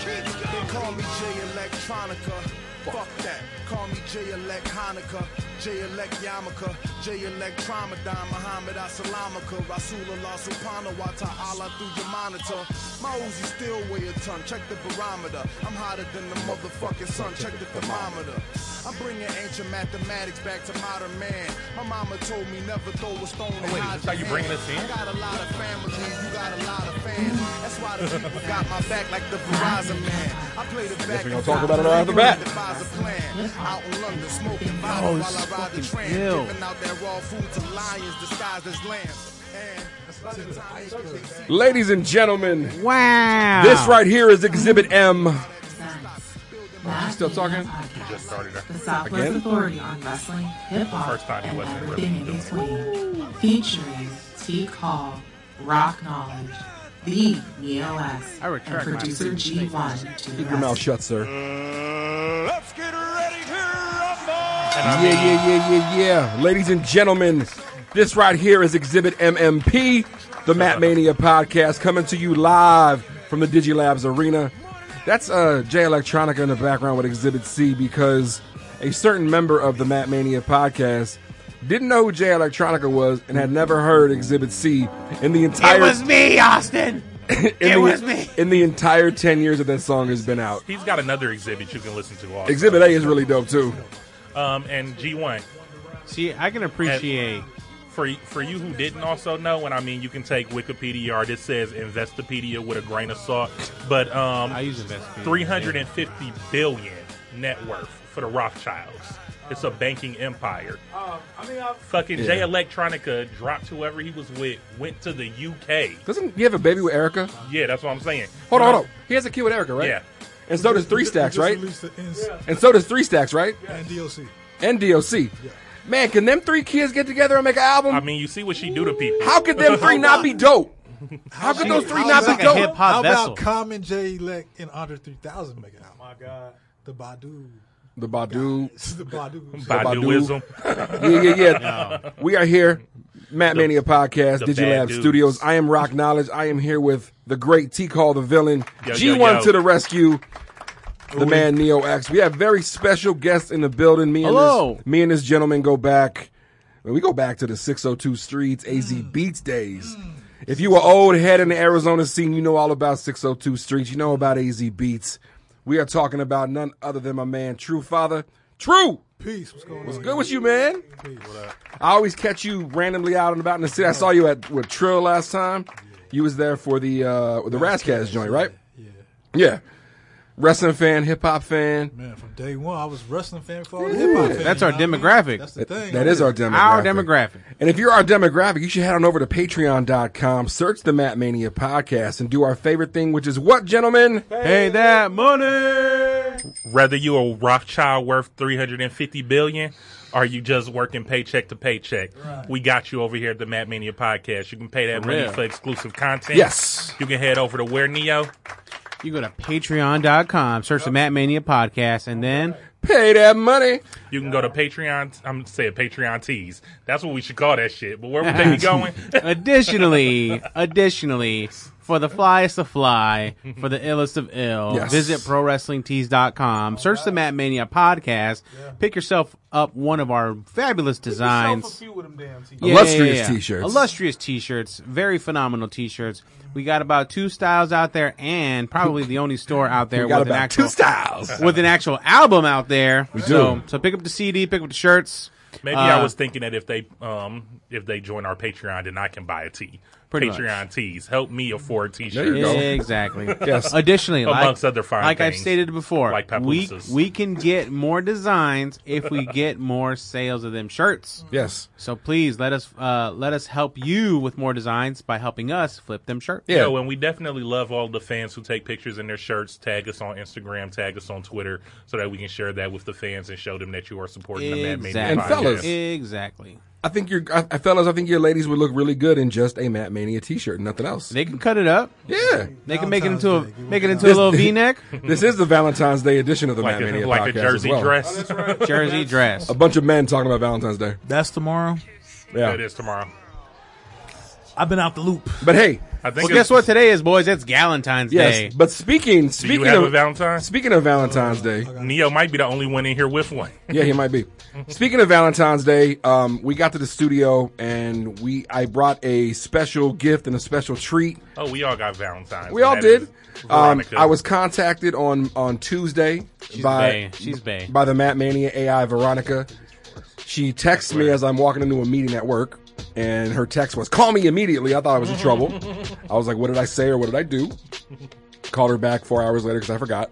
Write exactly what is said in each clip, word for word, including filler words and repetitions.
They call me J Electronica. Fuck that. Call me J Elect Hanukkah, J Elect Yamaka, J Elect Tramadan, Muhammad Asalamaka, Rasulullah Subhanahu wa Ta'ala through your monitor. My Uzi still weigh a ton, check the barometer. I'm hotter than the motherfucking sun, check the thermometer. I'm bringing ancient mathematics back to modern man. My mama told me never throw a stone oh, wait, is this how you bringing this in? I got a lot of family, you got a lot of fans. That's why the people got my back like the Verizon man. I play the back. We're gonna talk about it right off the bat. Out in London, smoking Oh, while I ride the tram, ill. giving out that raw food to lions disguised as lambs. And Ladies and gentlemen, Wow. this right here is Exhibit M. Matt still talking? Podcast, Just started her. The Southwest Again? Authority on Wrestling, Hip Hop, First time he and wasn't everything really in between. Featuring Teak Hall, Rock Knowledge, the Neo X, I and retract my producer G one. Keep your mouth shut, sir. let's get ready to rumble. Yeah, yeah, yeah, yeah, yeah. Ladies and gentlemen, this right here is Exhibit M M P, the Matt Mania podcast, coming to you live from the Digilabs Arena. That's uh, J Electronica in the background with Exhibit C because a certain member of the Matt Mania podcast didn't know who J Electronica was and had never heard Exhibit C in the entire... It was me, Austin. in it the, was me. In the entire ten years that that song has been out. He's got another exhibit you can listen to also. Exhibit A is really dope, too. Um, and G one. See, I can appreciate. For for you who didn't also know, and I mean, you can take Wikipedia or this says Investopedia with a grain of salt, but um, I use Investopedia. three hundred fifty billion net worth for the Rothschilds. It's a banking empire. Uh, I mean, I've Fucking Yeah. J Electronica dropped whoever he was with, went to the U K. Doesn't he have a baby with Erica? Yeah, that's what I'm saying. Hold You on, know? hold on. He has a kid with Erica, right? Yeah. And so does Three Stacks, Just right? released the N- And so does Three Stacks, right? and D O C. And D O C. Man, can them three kids get together and make an album? I mean, you see what she do to people. How could them three not be dope? How could those three How not be about- like a hip dope? hop How vessel. about Common, J Elect, and Andre three thousand make it out? My God, the Badu, The Badu. the Badu. Baduism. Yeah, yeah, yeah. We are here. Matt Mania Podcast, the Digilab bad dudes. Studios. I am Rock Knowledge. I am here with the great T Call the Villain. Yo, G one yo, yo. to the rescue. The man Neo X. We have very special guests in the building. Me and Hello. this, me and this gentleman go back. We go back to the six oh two Streets A Z Beats days. If you were old head in the Arizona scene, you know all about six oh two Streets. You know about A Z Beats. We are talking about none other than my man True Father. True. Peace. What's going on? What's good with you, man? Peace. What up? I always catch you randomly out and about in the city. I saw you at with Trill last time. You was there for the uh, the Razzcast joint, right? Yeah. Yeah. Wrestling fan, hip hop fan. Man, from day one, I was wrestling fan before I was hip hop fan. That's our you know what I mean? demographic. That's the thing. That is our demographic. Our demographic. And if you're our demographic, you should head on over to patreon dot com, search the Matt Mania podcast, and do our favorite thing, which is what, gentlemen? Pay that money. Whether you a Rothschild worth three hundred fifty billion or you just working paycheck to paycheck, we got you over here at the Matt Mania Podcast. You can pay that For money real. for exclusive content. Yes. You can head over to where, Neo? You go to patreon dot com, search the Matt Mania Podcast, and then Pay that money. You can go to Patreon. I'm saying Patreon tees. That's what we should call that shit. But where would they be going? additionally, additionally, for the flyest of fly, for the illest of ill, Yes. visit pro wrestling tees dot com. Search the Matt Mania Podcast. Pick yourself up one of our fabulous designs. Illustrious t-shirts. Illustrious t-shirts. Very phenomenal t-shirts. We got about two styles out there, and probably the only store out there We got with an about actual two styles. with an actual album out there. We do. So, so pick up the C D, pick up the shirts. Maybe Uh, I was thinking that if they um if they join our Patreon, then I can buy a tee. Pretty Patreon tees help me afford There t-shirts. you go. Exactly. Yes. Additionally, Amongst like, other fine like I've things, stated before, like we papooses. we can get more designs if we get more sales of them shirts. Yes. So please let us uh, let us help you with more designs by helping us flip them shirts. Yeah. Yo, and we definitely love all the fans who take pictures in their shirts. Tag us on Instagram, tag us on Twitter, so that we can share that with the fans and show them that you are supporting the Matt Mania Exactly. And podcast. fellas. Exactly. I think you're, I, I- fellas, I think your ladies would look really good in just a Matt Mania t-shirt, nothing else. They can cut it up. Yeah. They can make it Valentine's into a Day. make it into This- a little V-neck, This is the Valentine's Day edition of the like Matt a, Mania like podcast a jersey as well. dress. jersey dress. A bunch of men talking about Valentine's Day. That's tomorrow. Yeah. It is tomorrow. I've been out the loop. But hey, I think Well, guess what today is, boys? It's Galentine's yes. Day. But speaking Do speaking you have of a Valentine? speaking of Valentine's Day, Neo might be the only one in here with one. yeah, he might be. Speaking of Valentine's Day, um, we got to the studio and we I brought a special gift and a special treat. Oh, we all got Valentines. We all That did. is Um, Veronica. I was contacted on on Tuesday She's by bae. She's bae. by the Matt Mania A I Veronica. She texts me as I'm walking into a meeting at work, and her text was, "Call me immediately." I thought I was in trouble. I was like, "What did I say or what did I do?" Called her back four hours later because I forgot,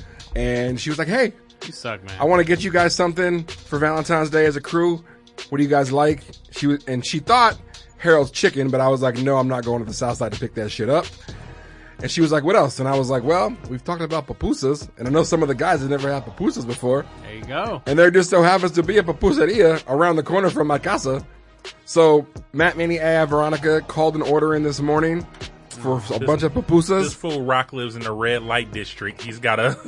and she was like, "Hey, You suck, man. I want to get you guys something for Valentine's Day as a crew. What do you guys like?" She was, and she thought Harold's Chicken, but I was like, "No, I'm not going to the South Side to pick that shit up." And she was like, "What else?" And I was like, "Well, we've talked about pupusas, and I know some of the guys have never had pupusas before, There you go. and there just so happens to be a pupuseria around the corner from my casa." So Matt Manny A I Veronica called an order in this morning for a bunch of This pupusas. fool Rock lives in the red light district. He's got a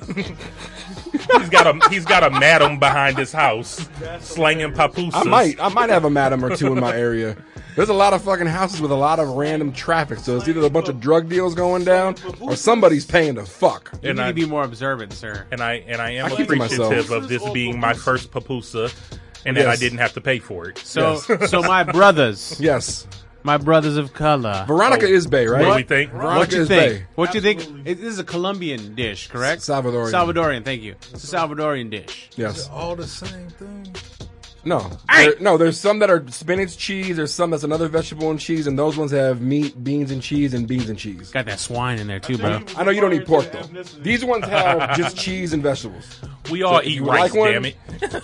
he's got a he's got a madam behind his house slanging papusas. I might, I might have a madam or two in my area. There's a lot of fucking houses with a lot of random traffic, so it's either a bunch of drug deals going down or somebody's paying to fuck. You And need I- to be more observant, sir. and I and I am I keep to appreciative myself. of this being my first papusa, and that I Yes. didn't have to pay for it. So, so my brothers, Yes, my brothers of color. Veronica Oh. is Bay, right? What do we think? Veronica What you is think? Bay. What you think? It, this is a Colombian dish, correct? Salvadorian. Salvadorian. Thank you. It's a Salvadorian dish. Yes. All the same thing. No. There, no, there's some that are spinach cheese, there's some that's another vegetable and cheese, and those ones have meat, beans and cheese, and beans and cheese. Got that swine in there too, bro. I know you don't eat pork, though. These ones have just cheese and vegetables. We all if eat you rice, like one- damn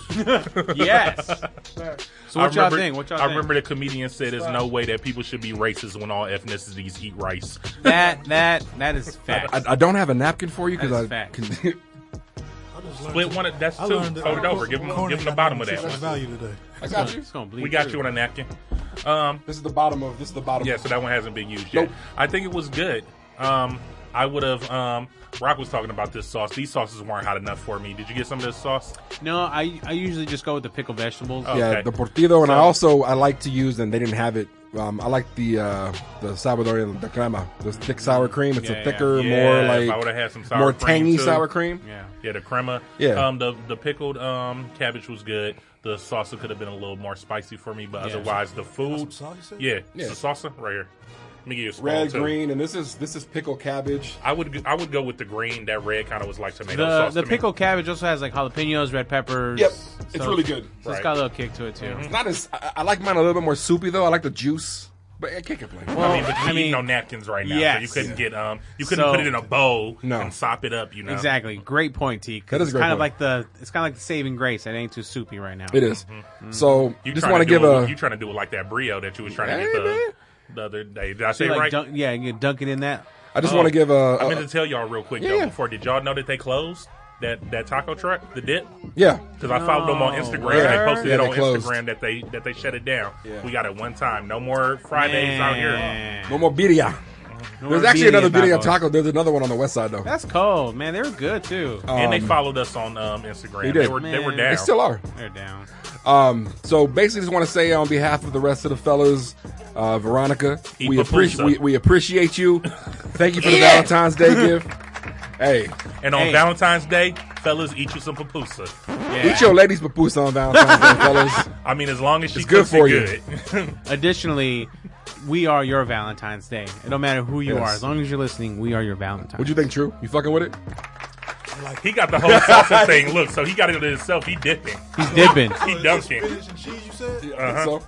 it. Yes. So I what y'all remember- think? What y'all I think? remember the comedian said there's no way that people should be racist when all ethnicities eat rice. that that that is fact. I, I don't have a napkin for you because That I is fact. can. Split one. Of, that's I two. learned that Fold it over. Give them, corn give ain't them the got bottom no of that nutritious one. value today. I got you. It's gonna bleed We got through. you on a napkin. Um, This is the bottom of. This is the bottom. yeah, so that one hasn't been used yet. Nope. I think it was good. Um, I would have. Um, Rock was talking about this sauce. These sauces weren't hot enough for me. Did you get some of this sauce? No, I I usually just go with the pickled vegetables. Oh. Yeah, Okay. the portillo, and I So- also I like to use, and they didn't have it. Um, I like the uh, the Salvadorian, the crema, the thick sour cream. It's Yeah, a thicker, yeah, more if I like would have had some sour more cream, tangy too. sour cream. Yeah. Yeah, the crema. Yeah. Um, the the pickled um cabbage was good. The salsa could have been a little more spicy for me, but Yeah. otherwise the food. Some sauce, you said? Yeah, Yeah. it's the salsa right here. Let me give you a spoon Red, too. green, and this is this is pickled cabbage. I would g- I would go with the green. That red kind of was like tomato The sauce. the to me. pickled cabbage also has like jalapenos, red peppers. Yep, so it's really good. So Right. it's got a little kick to it too. Mm-hmm. It's not as I, I like mine a little bit more soupy though. I like the juice, but I can't complain. I mean, but you I eat mean- no napkins right now, so Yes. you couldn't get um you couldn't So- put it in a bowl No. and sop it up. You know Exactly. Great point, T. 'cause That is a it's great kind of point. like the it's kind of like the saving grace. It ain't too soupy right now. It is. So You just trying want to do give it, a you trying to do it like that brio that you was trying to Hey, get the, man. the other day. Did I So say you like right? dunk, yeah, you can dunk it in that. I just Oh, want to give a, I a- meant to tell y'all real quick Yeah, though yeah. before. Did y'all know that they closed that that taco truck, the dip? yeah. Because I followed them on No, Instagram. word? They posted Yeah, it they on closed. Instagram that they that they shut it down. Yeah. We got it one time. No more Fridays out here. Man. No more birria. No There's more actually another birria tacos. taco. There's another one on the west side though. That's cold, man. They were good too. and they Um, followed us on um, Instagram. They They, did. were they were Man. down. They still are. They're down. Um, so basically, just want to say on behalf of the rest of the fellas, uh, Veronica, Eat we papusa. appreciate we, we appreciate you. Thank you for the Yeah. Valentine's Day gift. Hey, and on Hey. Valentine's Day, fellas, eat you some papusa. Yeah. eat your ladies papusa on Valentine's Day, fellas. I mean, as long as she It's good cooks for it you. good. Additionally, we are your Valentine's Day. It don't matter who you Yes. are. As long as you're listening, we are your Valentine. What'd you think, True? You fucking with it? he got the whole salsa thing. Look, so he got it himself. He dipping. He's dipping. He dunking. Spinach and cheese, you said? Uh-huh. So,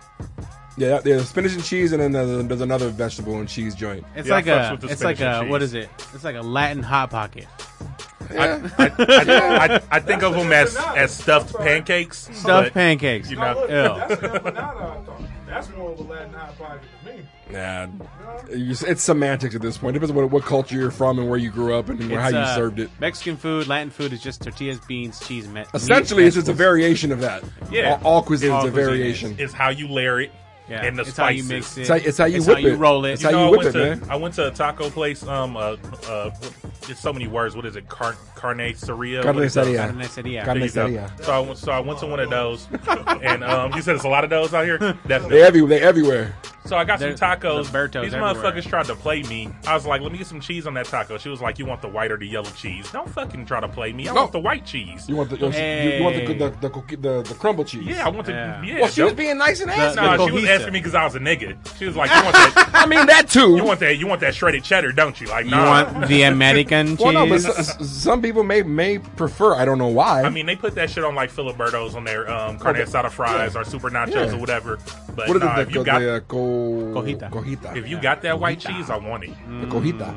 yeah, there's spinach and cheese, and then there's, there's another vegetable and cheese joint. It's Yeah, I like fucks a. with the It's like spinach a. and What cheese. is it? It's like a Latin hot pocket. Yeah. I, I, I, I think of them as as stuffed pancakes. Stuffed but, pancakes. You know, Ew. That's an empanada, I thought. That's more of a Latin hot pocket to me. Nah, it's, it's semantics at this point. It depends on what, what culture you're from and where you grew up and It's, how you uh, served it. Mexican food, Latin food is just tortillas, beans, cheese, and meat. Essentially, it's just a variation of that. Yeah. all, all cuisines All are cuisines. variation. it's how you layer it Yeah, and the it's how you spices. mix it. It's how, it's how you It's whip how you it. roll it. It's You how know, you I whip went it, to man. I went to a taco place. Um, uh, uh, there's so many words. What is it? Car- carniceria. What is that? Carniceria. Carniceria. Carne- There you go. Carniceria. So I went. So I went to one of those, and um, you said there's a lot of those out here. They Definitely. every they everywhere. So I got They're- some tacos. Libertos These everywhere. motherfuckers tried to play me. I was like, let me get some cheese on that taco. She was like, you want the white or the yellow cheese? Don't fucking try to play me. I No. want the white cheese. You want the you, Hey. you want the the, the, the, the, the crumble cheese? Yeah, I want the Yeah. yeah. Well, she was don't- being nice and asking. No, the she was cohesive. asking me because I was a nigga. She was like, you want that? I mean that too. You want that? You want that shredded cheddar, don't you? Like, You nah. want the American cheese? well, no, but s- some people may may prefer. I don't know why. I mean, they put that shit on like Filiberto's on their um, carne asada fries or super nachos Yeah. or whatever. But what is nah, it? if The, you the, got uh, co- Cojita. Cojita. if you got that white cheese, I want it. The cojita.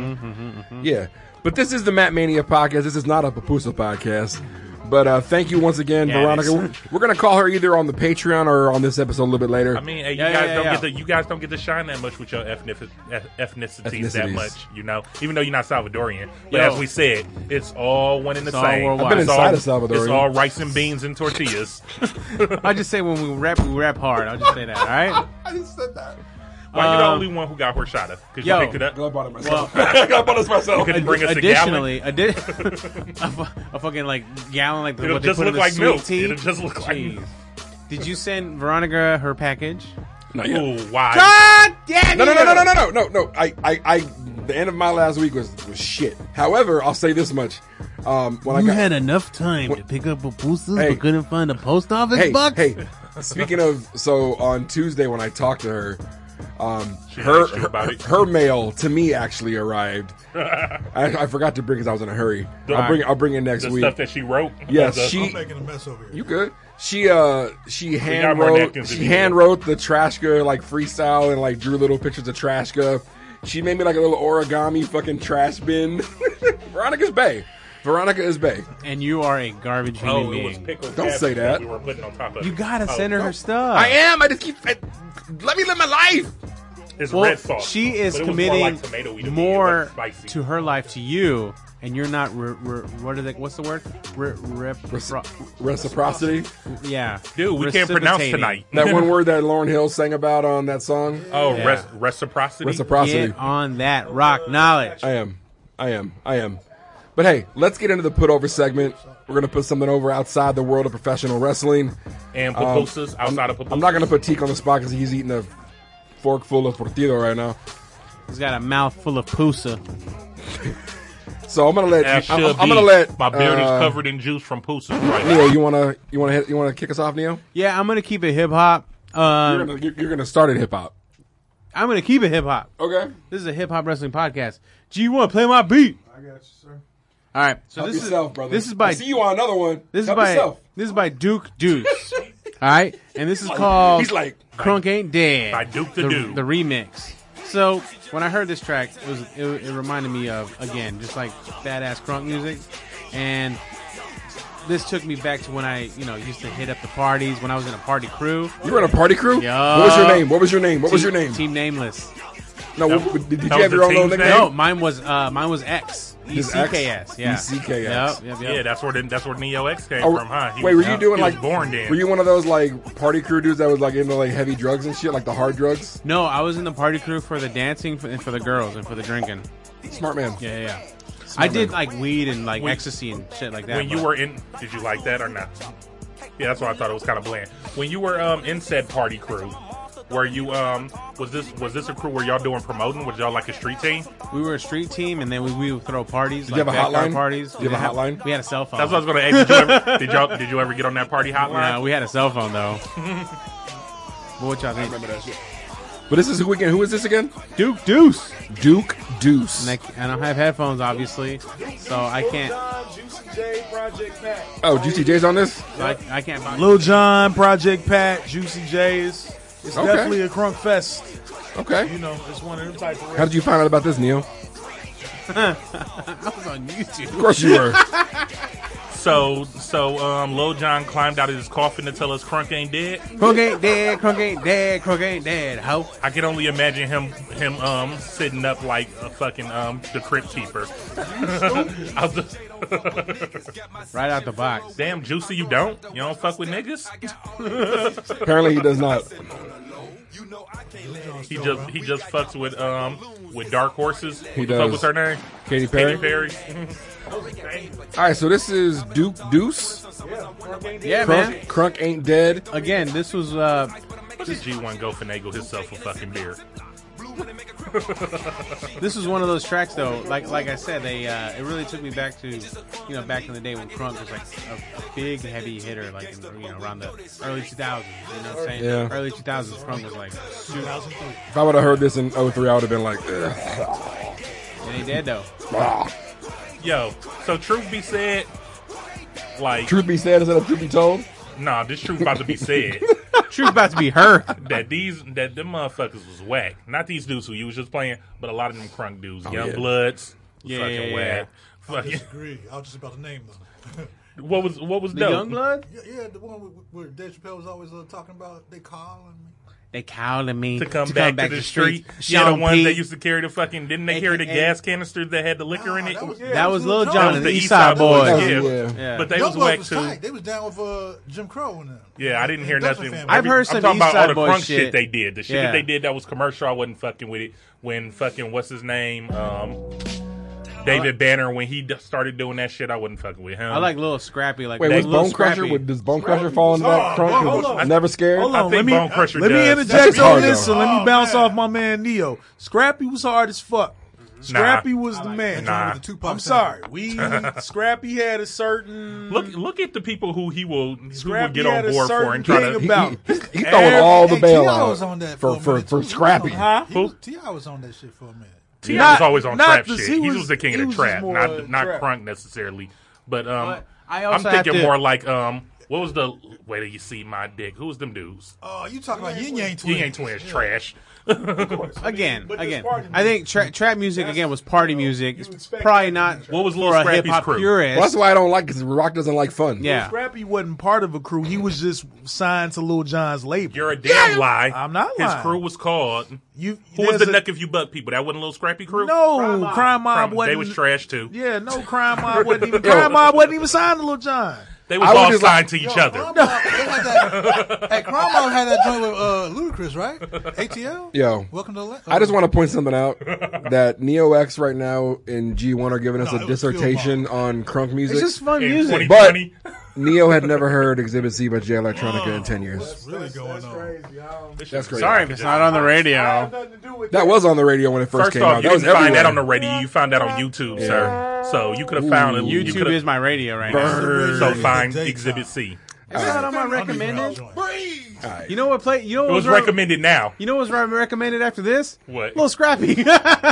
Yeah. But this is the Matt Mania podcast. This is not a Papusa podcast. But uh, thank you once again, Yeah, it Veronica. is. We're, we're going to call her either on the Patreon or on this episode a little bit later. I mean, hey, you Yeah, guys yeah, don't yeah. get the you guys don't get to shine that much with your ethnic, eth- ethnicities, that Ethnicities. much, you know. Even though you're not Salvadorian, but Yo. as we said, it's all one and the It's all same. worldwide. I've been It's inside all, of Salvador. It's all rice and beans and tortillas. I just say when we rap, we rap hard. I'll just say that. All right. I just said that. Why you the Um, only one who got horchata? Because you yo. picked it up. I bought it myself. I bought it myself. Could bring us a gallon. Additionally, a, di- a, fu- a fucking like gallon like the, It'll what they just put in look the like sweet milk. tea. It'll just look like Jeez. milk. Did you send Veronica her package? Not yet. Ooh, why? God damn No, no, you! no, no, no, no, no, no. I, I, I. The end of my last week was was shit. However, I'll say this much: um, when I You got, had enough time to pick up pupusas, Hey. but couldn't find a post office hey, box? hey. Speaking of, so on Tuesday when I talked to her, um, She her asked you about her, it. her mail to me actually arrived. I, I forgot to bring because I was in a hurry. I'll bring I'll bring it next The week. stuff that she wrote. Yes, The- she- I'm making a mess over here. You good? She uh she got hand more wrote napkins if she you hand need. wrote the Trashka like freestyle and like drew little pictures of Trashka. She made me like a little origami fucking trash bin. Veronica's bae. Veronica is bae. And you are a garbage human Oh, it being. was pickled Don't cabbage say that. we were putting on top of You it. gotta Oh, send her no. her stuff. I am. I just keep. I, let me live my life. It's Well, red sauce. she is but it was committing more, like tomatoey to me. It more wasn't spicy. to her life to you, and you're not. Re- re- what is it? What's the word? Re- rep- Reciprocity. yeah, Dude, we can't pronounce Reciprocating. tonight. That one word that Lauryn Hill sang about on that song. Oh, Yeah. res- reciprocity. Reciprocity. Get on that rock knowledge. I am. I am. I am. But hey, let's get into the put over segment. We're gonna put something over outside the world of professional wrestling. and pupusas outside of pupusas. I'm not gonna put Teak on the spot because he's eating a fork full of tortilla right now. He's got a mouth full of pusa. So I'm gonna let. As I'm, should I'm be. gonna let. My beard uh, is covered in juice from pupusas right now. Neo, you wanna you wanna hit, you wanna kick us off, Neo? Yeah, I'm gonna keep it hip hop. Um, You're gonna you're, you're gonna start at hip hop. I'm gonna keep it hip hop. Okay. This is a hip hop wrestling podcast. G, you want to play my beat? I got you, sir. All right. So Help this yourself, is brother. this is by I see you on another one. this is Help by yourself. this is by Duke Deuce. All right, and this is called He's like, Crunk Ain't Dead By Duke the the, Dude. the remix. So when I heard this track, it was it, it reminded me of again just like badass crunk music, and this took me back to when I you know used to hit up the parties when I was in a party crew. you were in a party crew. Yeah. What was your name? What was your name? What was your Team- name? Team Nameless. No. That- what- did, did that you have was your own the little team's nickname? No, mine was uh mine was X. E His C K S. X? Yeah. E C K S. Yep, yep, yep. Yeah, that's where the, that's where Neo X came Oh, from, huh? He wait, was, were you doing he was like born then? Were you one of those like party crew dudes that was like into like heavy drugs and shit, like the hard drugs? No, I was in the party crew for the dancing for, and for the girls and for the drinking. Smart man. Yeah, yeah. yeah. I did man. like weed and like When- ecstasy and shit like that. when you but- were in, did you like that or not? Yeah, that's why I thought it was kind of bland. When you were um in said party crew, were you um was this was this a crew where y'all doing promoting? Was y'all like a street team? we were a street team, and then we, we would throw parties. Did like you have a backyard hotline? Parties. Did you We have a didn't hotline? We had a cell phone. That's what I was going to ask. Did you ever did y'all did you ever get on that party hotline? Yeah, we had a cell phone though. But what y'all think? Remember that shit. But this is who again? Who is this again? Duke Deuce. Duke Deuce. And I, I don't have headphones, obviously, so I can't. John, Juicy J, Project Pat. Oh, Juicy J's on this? So I, I can't. Buy Lil Jon, Project Pat, Juicy J's. It's Okay. definitely a crunk fest. Okay. You know, it's one of them type of How did you find out about this, Neil? I was on YouTube. Of course you were. So so um Lil Jon climbed out of his coffin to tell us Crunk ain't dead. Crunk ain't dead. Crunk ain't dead. Crunk ain't dead. Ho. I can only imagine him him um sitting up like a fucking um the crypt keeper. I was just- Right out the box. Damn, Juicy, you don't? You don't fuck with niggas? Apparently he does not. He just he just fucks with um with dark horses. He What the fuck does. was her name? Katy Perry. Katy Perry. All right, so this is Duke Deuce. Yeah, Crunk, man. Crunk ain't dead. Again, this was uh, Look at G one go finagle himself a fucking beer. This was one of those tracks, though. Like like I said, they uh, it really took me back to, you know, back in the day when crunk was like a, a big heavy hitter, like in, you know, around the early two thousands. You know what I'm saying? Yeah. Early two thousands, crunk was like. If I would have heard this in oh three, I would have been like, ugh. It ain't dead though. Yo, so truth be said, like Truth be said instead of truth be told. nah, this truth about to be said. Truth about to be heard. that these that them motherfuckers was whack. Not these dudes who you was just playing, but a lot of them crunk dudes, young yeah. bloods, Yeah, fucking yeah, yeah. whack. I Fucking, disagree. I was just about to name them. what was what was The dope? young blood. Yeah, yeah, the one where- where Dave Chappelle was always uh, talking about. They calling me. They calling me To come, back, to the street. streets. Yeah, the Sean ones P. that used to carry the fucking. Didn't they carry the A K A gas canister that had the liquor in Nah, it? that was- yeah, That was Lil That Jon was and the the East East Side Side Boys. Boys. Yeah. Yeah. Yeah. But they Young was Blood whack was too. tight. They was down with uh, Jim Crow and them. Yeah, I didn't hear And Dutchman nothing. family. I've heard I'm some talking East about all Side the Boys crunk shit. shit they did. The shit Yeah. that they did that was commercial. I wasn't fucking with it. When fucking what's his name, um, David Banner, when he d- started doing that shit, I wasn't fucking with him. I like Lil Scrappy. Like Wait, Lil was Bone Scrappy. Crusher? Would, does Bone Crusher fall into that Oh, crunk? hold Was on. Never scared? Hold I on, think let me Bone Crusher let me does. interject That's hard, on this, though. and let me Oh, bounce man. off my man Neo. Scrappy was hard as fuck. Scrappy was the man. Nah. With the Tupac I'm sample. sorry. We Scrappy had a certain Look, look at the people who he will, who will Scrappy get had on a board for certain and try thing to. He, about- he, he, he throwing all the Hey, bail T I out was on that for, for, a for, minute, for too. Scrappy. Huh? Who? T I was on that shit for a minute. T I Not- was always on not trap this- shit. he He was- was, the king he of the was trap, just more, not uh, not trap. crunk necessarily. But um, But I I'm also have thinking to- more like um, what was the wait till you see my dick? Who was them dudes? Oh, you talking about Yin Yang Twins? Yin Yang Twins, trash. Again, But this again. party I think tra- trap music again was party music. you It's expect probably that not to be What was Lil for a hip Scrappy's hop crew? purist. Well, that's why I don't like because Rock doesn't like fun. Yeah. Scrappy wasn't part of a crew. He was just signed to Lil Jon's label. You're a damn lie. I'm not His lying. crew was called. You, Who was there's the a- Nuck If You Buck people? That wasn't Little Scrappy crew. No, Crime Crime Mob, Mob. From- wasn't. they was trash too. Yeah, no, Crime Mob wasn't even. Crime Mob wasn't even signed to Lil Jon. They was I was all just signed like- to each Yo, other. Crime Mob, they had that, hey, Crime Mob had that joint with uh, Ludacris, right? A T L? Yo, Welcome to the I just want to point something out that Neo X right now and G one are giving us No, a it was Phil dissertation on crunk music. It's just fun In music. But- twenty twenty. Neo had never heard Exhibit C by J Electronica in ten years. What's really going That's on? crazy. I don't- That's crazy. Sorry if it's not on the I radio. have nothing to do with That was on the radio when it first, First came off, out. you That was didn't find everywhere. that on the radio. You found that on YouTube, sir. So you could have found it. You YouTube could've- is my radio right now. Burn. So Yeah, find daytime. Exhibit C. It's not on my recommended. Breathe. All right. You know what play? You know It what was re- recommended now. You know what's re- recommended after this? What? Little Scrappy.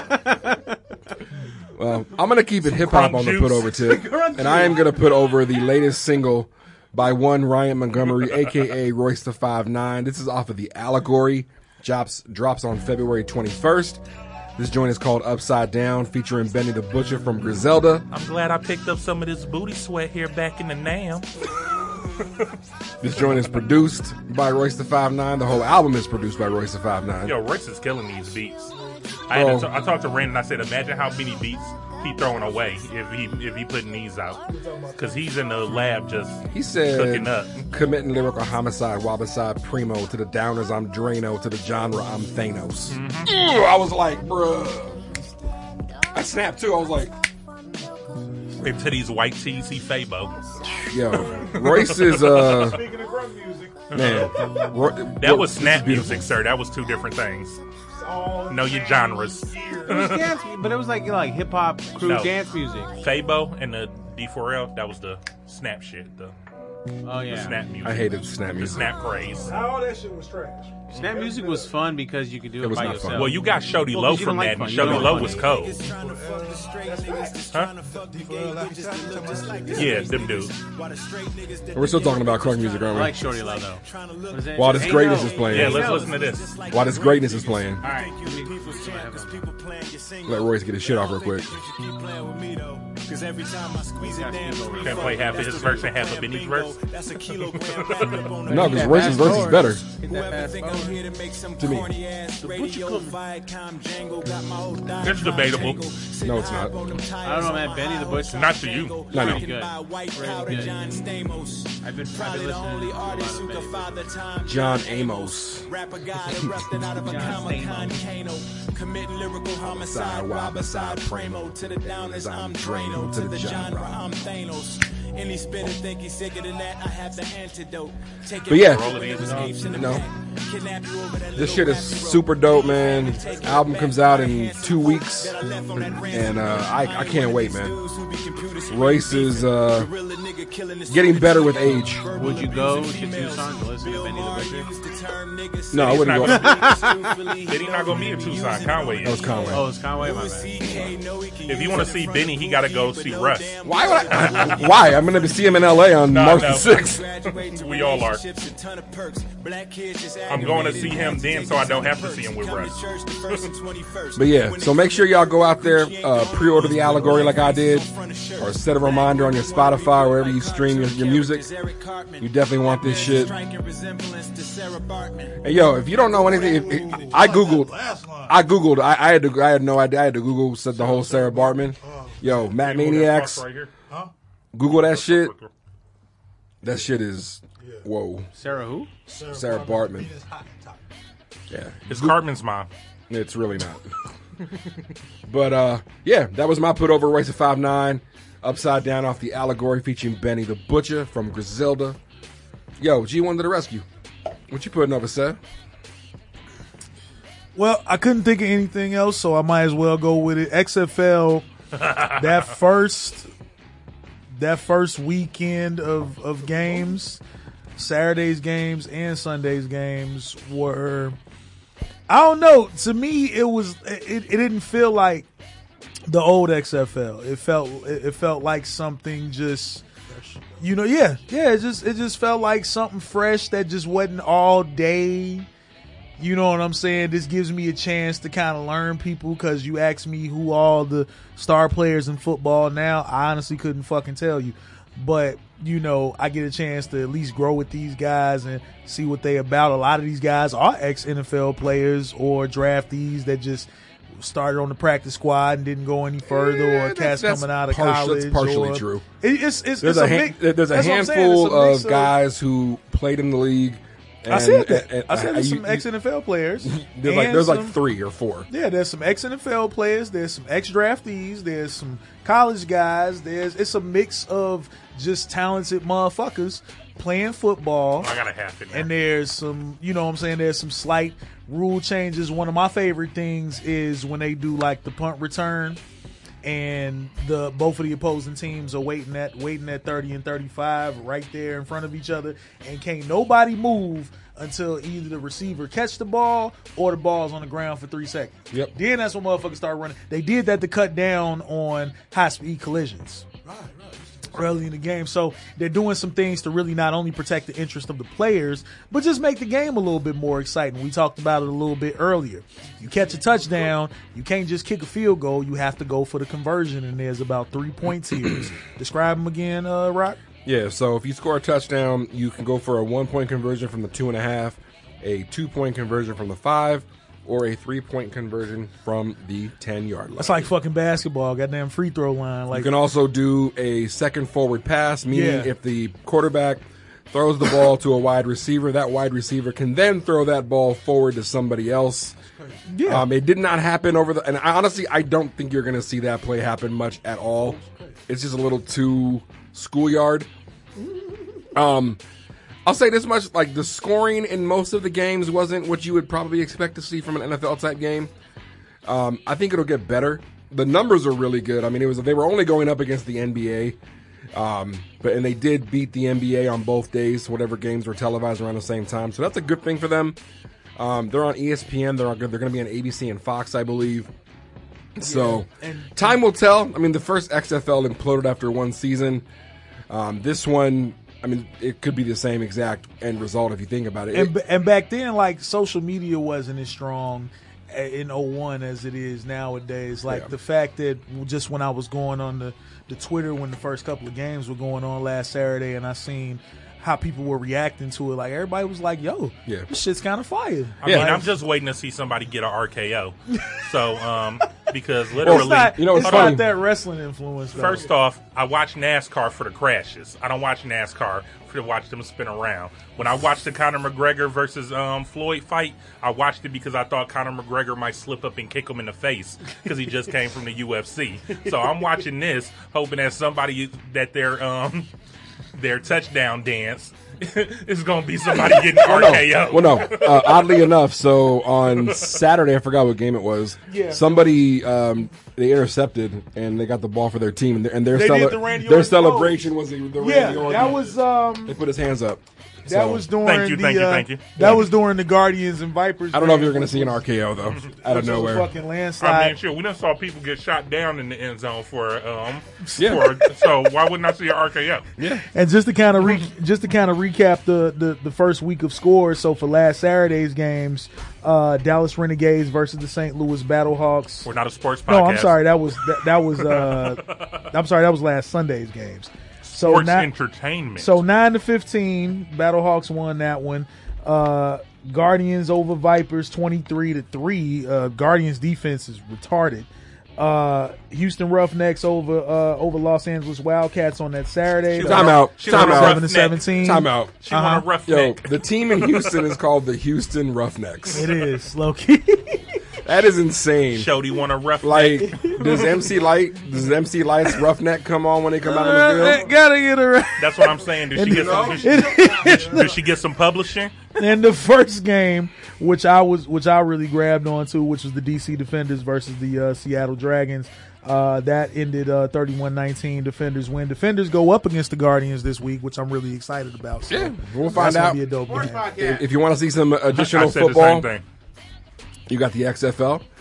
Well, I'm going to keep it hip hop Crunk on the juice. put over tip. And I am going to put over the latest single by one Ryan Montgomery, a k a. Royce the five nine. This is off of the Allegory. Drops, drops on February twenty-first. This joint is called Upside Down, featuring Benny the Butcher from Griselda. I'm glad I picked up some of this booty sweat here back in the Nam. This joint is produced by Royce the five nine. The whole album is produced by Royce the five nine. Yo, Royce is killing these beats. I, had Bro. to t- I talked to Rand and I said, imagine how many beats he throwing away if he if he putting these out, because he's in the lab just He said, cooking up. committing lyrical homicide, while beside Primo. To the downers, I'm Drano. To the genre, I'm Thanos. Ew, I was like, bruh. I snapped too. I was like, And to these white tees, he Fabo. yo, Royce is, uh, Speaking of grunge music, man. Ro- That Ro- was snap beautiful. music, sir. That was two different things. all Know your genres. It was dance, but it was like like hip hop crew No. dance music. Fabo and the D four L, that was the snap shit. The, Oh the yeah, snap music. I hated snap the music. snap craze. all that shit was trash. snap music was fun because you could do It it, was by not yourself. fun. Well, you got Shody Well, Low 'cause you from don't that, like and fun. You Shody don't Low like was fun. cold. D four L Laffy Taffy, you talking about that shit? Yeah, them dudes. We're still talking about crunk music, I aren't like we? Shorty Low though. What is it? While this Ain't greatness No. is playing. Yeah, Ain't let's No. listen to this. While this greatness is playing, All right, let me- let Royce get his shit off real quick. Can play half of his verse and half of Benny's verse. No, because Royce's verse is better. To me. It's debatable. No, it's not. I don't know, man. Benny the Butcher. Not to you. No, no. Pretty good. Really good. I've been, I've been listening to a lot of Benny. John Amos. Homicide, while beside Primo. To the downers, I'm Drano. To the genre, I'm Thanos. Any spinner think he's sicker than that, I have the antidote. Take But yeah, Roll it in. no. This shit is super dope, man. Album comes out in two weeks, and uh, I, I can't wait, man. Royce is uh, getting better with age. Would you go to Tucson to listen to Benny the Butcher? No, I wouldn't go. Did he not go meet in Tucson? Conway. That was Conway. Oh, it's Conway, my bad. If you want to see Benny, he got to go see Russ. Why would I? Why? I'm going to see him in L A on No, March no. the sixth. We all are. I'm going to see him then, so I don't have to see him with Russ. But yeah, so make sure y'all go out there, uh, pre-order the Allegory like I did, or set a reminder on your Spotify or wherever you stream your, your music. You definitely want this shit. Hey, yo, if you don't know anything, if, if, I googled, I googled, I, I had to, I had no idea. I had to Google said the whole Sarah Bartman. Yo, Matt Maniacs, Right here. Google that shit. That shit is whoa. Sarah who? Sarah Bartman. Yeah, It's Cartman's mom. it's really not. But uh, yeah, that was my put over Race of five nine, Upside Down off the Allegory featuring Benny the Butcher from Griselda. Yo, G one to the rescue. What you putting over, Seth? Well, I couldn't think of anything else, so I might as well go with it. X F L, that first, that first weekend of of games, Saturday's games and Sunday's games were, I don't know. To me, it was it, it didn't feel like the old X F L. It felt it, it felt like something just, you know, yeah, yeah. It just it just felt like something fresh that just wasn't all day. You know what I'm saying? This gives me a chance to kind of learn people, because you asked me who all the star players in football now. I honestly couldn't fucking tell you. But, you know, I get a chance to at least grow with these guys and see what they about. A lot of these guys are ex-N F L players or draftees that just started on the practice squad and didn't go any further, Yeah, or that's- cats that's coming out of partial- college. that's partially or, true. It, it's, it's, There's it's a, a, han- mix, there's a that's what I'm saying. handful It's a mix of guys who played in the league. And, I said that. and- I said there's you- some ex-N F L players. There's like and there's like some- three or four. Yeah, there's some ex-N F L players. There's some ex-draftees. There's some college guys. There's it's a mix of just talented motherfuckers playing football. I got a half in there. And there's some, you know what I'm saying, there's some slight rule changes. One of my favorite things is when they do like the punt return and the both of the opposing teams are waiting at waiting at thirty and thirty-five right there in front of each other, and can't nobody move until either the receiver catch the ball or the ball's on the ground for three seconds. Yep. Then that's when motherfuckers start running. They did that to cut down on high-speed collisions early in the game. So they're doing some things to really not only protect the interest of the players, but just make the game a little bit more exciting. We talked about it a little bit earlier. You catch a touchdown, you can't just kick a field goal. You have to go for the conversion, and there's about three point tiers. Describe them again, uh, Rock. Yeah, so if you score a touchdown, you can go for a one-point conversion from the two and a half, a two-point conversion from the five, or a three-point conversion from the ten-yard line. That's like fucking basketball, goddamn free throw line. Like You can also do a second forward pass, meaning Yeah. if the quarterback throws the ball to a wide receiver, that wide receiver can then throw that ball forward to somebody else. Yeah. Um, it did not happen over the, and I, honestly, I don't think you're going to see that play happen much at all. It's just a little too schoolyard. Um, I'll say this much: like the scoring in most of the games wasn't what you would probably expect to see from an N F L type game. Um, I think it'll get better. The numbers are really good. I mean, it was they were only going up against the N B A, um, but and they did beat the N B A on both days. Whatever games were televised around the same time, so that's a good thing for them. Um, they're on E S P N. They're on, they're going to be on A B C and Fox, I believe. So time will tell. I mean, the first X F L imploded after one season. Um, this one, I mean, it could be the same exact end result if you think about it. And, It- and back then, like, social media wasn't as strong in oh one as it is nowadays. Like, Yeah. the fact that just when I was going on the, the Twitter when the first couple of games were going on last Saturday, and I seen how people were reacting to it. Like everybody was like, "Yo, Yeah. this shit's kind of fire." I Yeah. mean, I'm just waiting to see somebody get an R K O. So, um, because It's literally, not, you know, it's it's funny. not that wrestling influence. Though. first off, I watch NASCAR for the crashes. I don't watch NASCAR for to watch them spin around. When I watched the Conor McGregor versus um, Floyd fight, I watched it because I thought Conor McGregor might slip up and kick him in the face because he just came from the U F C. So I'm watching this, hoping that somebody that their um their touchdown dance is going to be somebody getting R K O. Well, no. Uh, oddly enough, so on Saturday, I forgot what game it was. Yeah. Somebody um, they intercepted and they got the ball for their team, and their, and their, They cele- did the Randy their Orton celebration was the, the Yeah, Randy Orton. that was um, They put his hands up. that So, was during Thank you, the thank you, uh, thank you. that Yeah. was during the Guardians and Vipers. I don't know if game, you're going to which see an was- R K O though, out which of was a nowhere. fucking I landslide. mean, sure, we done saw people get shot down in the end zone for um. Yeah. For, so why wouldn't I see an R K O? Yeah. And just to kind of re- just to kind of recap the, the the first week of scores. So for last Saturday's games, uh, Dallas Renegades versus the Saint Louis Battlehawks. We're not a sports podcast. No, I'm sorry. That was that, that was uh, I'm sorry. That was last Sunday's games. So Sports now, entertainment. so nine to fifteen, Battlehawks won that one. Uh, Guardians over Vipers, twenty-three to three. Uh, Guardians defense is retarded. Uh, Houston Roughnecks over uh, over Los Angeles Wildcats on that Saturday. She Time won a- out. she Time won a out. seven to roughneck. seventeen. Time out. She want a Uh-huh. rough Yo, neck. the team in Houston is called the Houston Roughnecks. It is low key. That is insane. Shody want a rough Like, neck. does M C Light, does M C Light's Roughneck come on when they come out of the field? Gotta get around. That's what I'm saying. Did she get some? Did she, did she- did she get some publishing? And the first game, which I was, which I really grabbed onto, which was the D C Defenders versus the uh, Seattle Dragons. Uh, that ended uh, thirty-one nineteen. Defenders win. Defenders go up against the Guardians this week, which I'm really excited about. So Yeah, we'll find that's gonna out. Be a dope game. If, if you want to see some I additional said the football, same thing. you got the X F L.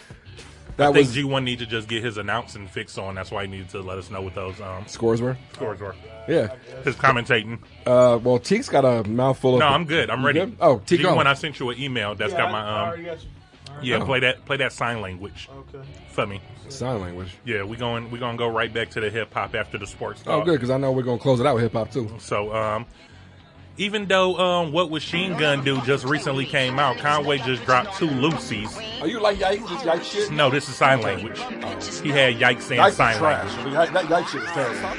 I That think was G one need to just get his announcing fix on. That's why he needed to let us know what those um, scores were. scores were. Yeah. His commentating. Uh, well, Teek's got a mouthful of. No, I'm good. I'm You ready. good? Oh, Teek, G one, go. I sent you an email. That's got my um. Yeah, Oh. play that. Play that sign language Okay. for me. Sign language. Yeah, we going. We gonna go right back to the hip hop after the sports. Oh, talk. good, because I know we're gonna close it out with hip hop too. So, um, even though um, What Was Sheen Gun Do just recently came out, Conway just dropped two Lucy's. Are you like yikes? This yikes shit? No, this is sign language. He had yikes and Yikes is sign trash. language. I mean, that yikes shit is terrible.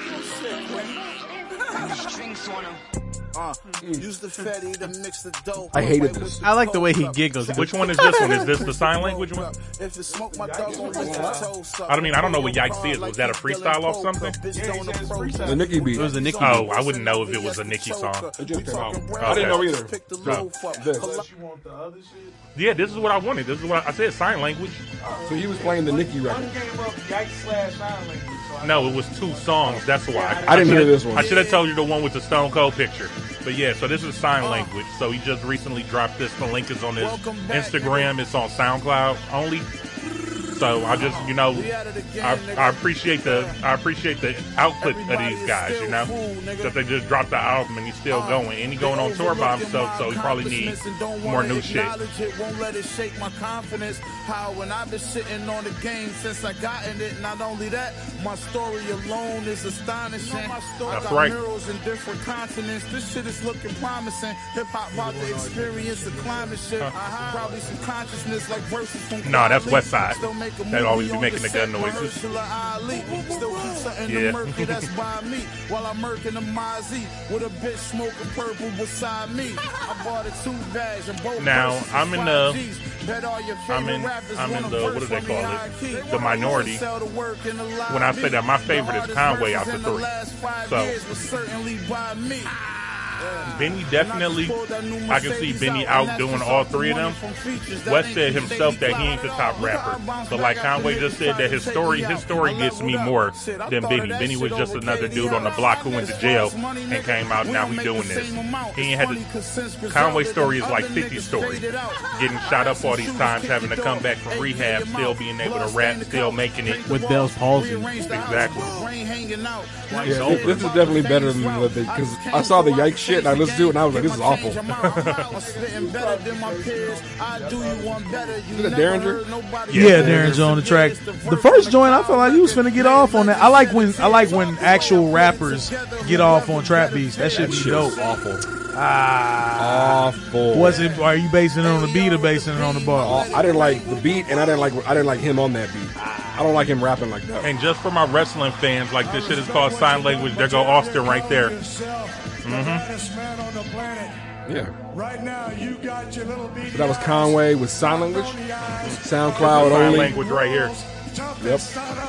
Uh, use the Fetty to mix the dope. I hated this. I like the way he giggles. Which one is this one? Is this the sign language one? If you smoke my dog, gon' lick your toes up. I mean, I don't know what yikes is. Was that a freestyle off something? The Nicki beat. It was a Nicki. Oh, I wouldn't know if it was a Nicki song. It just came out. Okay. I didn't know either. So, This. yeah, this is what I wanted. This is what I, I said. Sign language. So he was playing the Nicki record. No, it was two songs. That's why. I didn't hear should've- this one. I should have told you the one with the Stone Cold picture. But yeah, so this is sign language. So he just recently dropped this. The link is on his Instagram. It's on SoundCloud only. So I just, you know, I, I appreciate the I appreciate the output of these guys. You know, that they just dropped the album and he's still going, and he's going on tour by himself. So he probably needs more new shit. Won't let it shake my confidence. How when I've been sitting on the game since I gotten it. Not only that, my story alone is astonishing. I That's got right. murals in different continents. This shit is looking promising. Hip hop about to experience the climate shit. Probably some consciousness like verses from Nah, that's Kweli. West Side. Still make a They'd always be movie making on the gun set, noises. Mahershala Ali. Still keep something Yeah. to murky, that's by me. While I'm murking the Mozzie with a bitch smoking purple beside me. I bought a two bags and both Now, purses I'm in five the- G's. Bet all your I'm favorite in- rappers I'm in wanna the- what verse do they from me call it? high key. The minority. Sell the work in the lobby. When I say that, my favorite is Conway out the Verses in three. last five So- years was certainly by me. Benny definitely, I can see Benny outdoing all three of them. West said himself that he ain't the top rapper, but like Conway just said that his story, his story gets me more than Benny. Benny was just another dude on the block who went to jail and came out. Now he doing this. He ain't had to. Conway's story is like fifty's story, getting shot up all these times, having to come back from rehab, still being able to rap, still making it. With Bell's palsy. Exactly. ain't hanging out. Yeah, this, this is definitely better than the because I saw the Yikes shit and I listened to it and I was like, this is awful. Is it Derringer? Yeah, Derringer on the track. The first joint, I felt like he was finna get off on that. I like when I like when actual rappers get off on trap beats. That shit be dope. Awful. Ah, awful. Was it? Are you basing it on the beat or basing it on the bar? I didn't like the beat, and I didn't like I didn't like him on that beat. I don't like him rapping like that. And just for my wrestling fans, like this shit is called sign language. There go Austin right there. Mm-hmm. Yeah. Right now, you got your little beat. So that was Conway with sign language. SoundCloud sign only. language right here. Yep.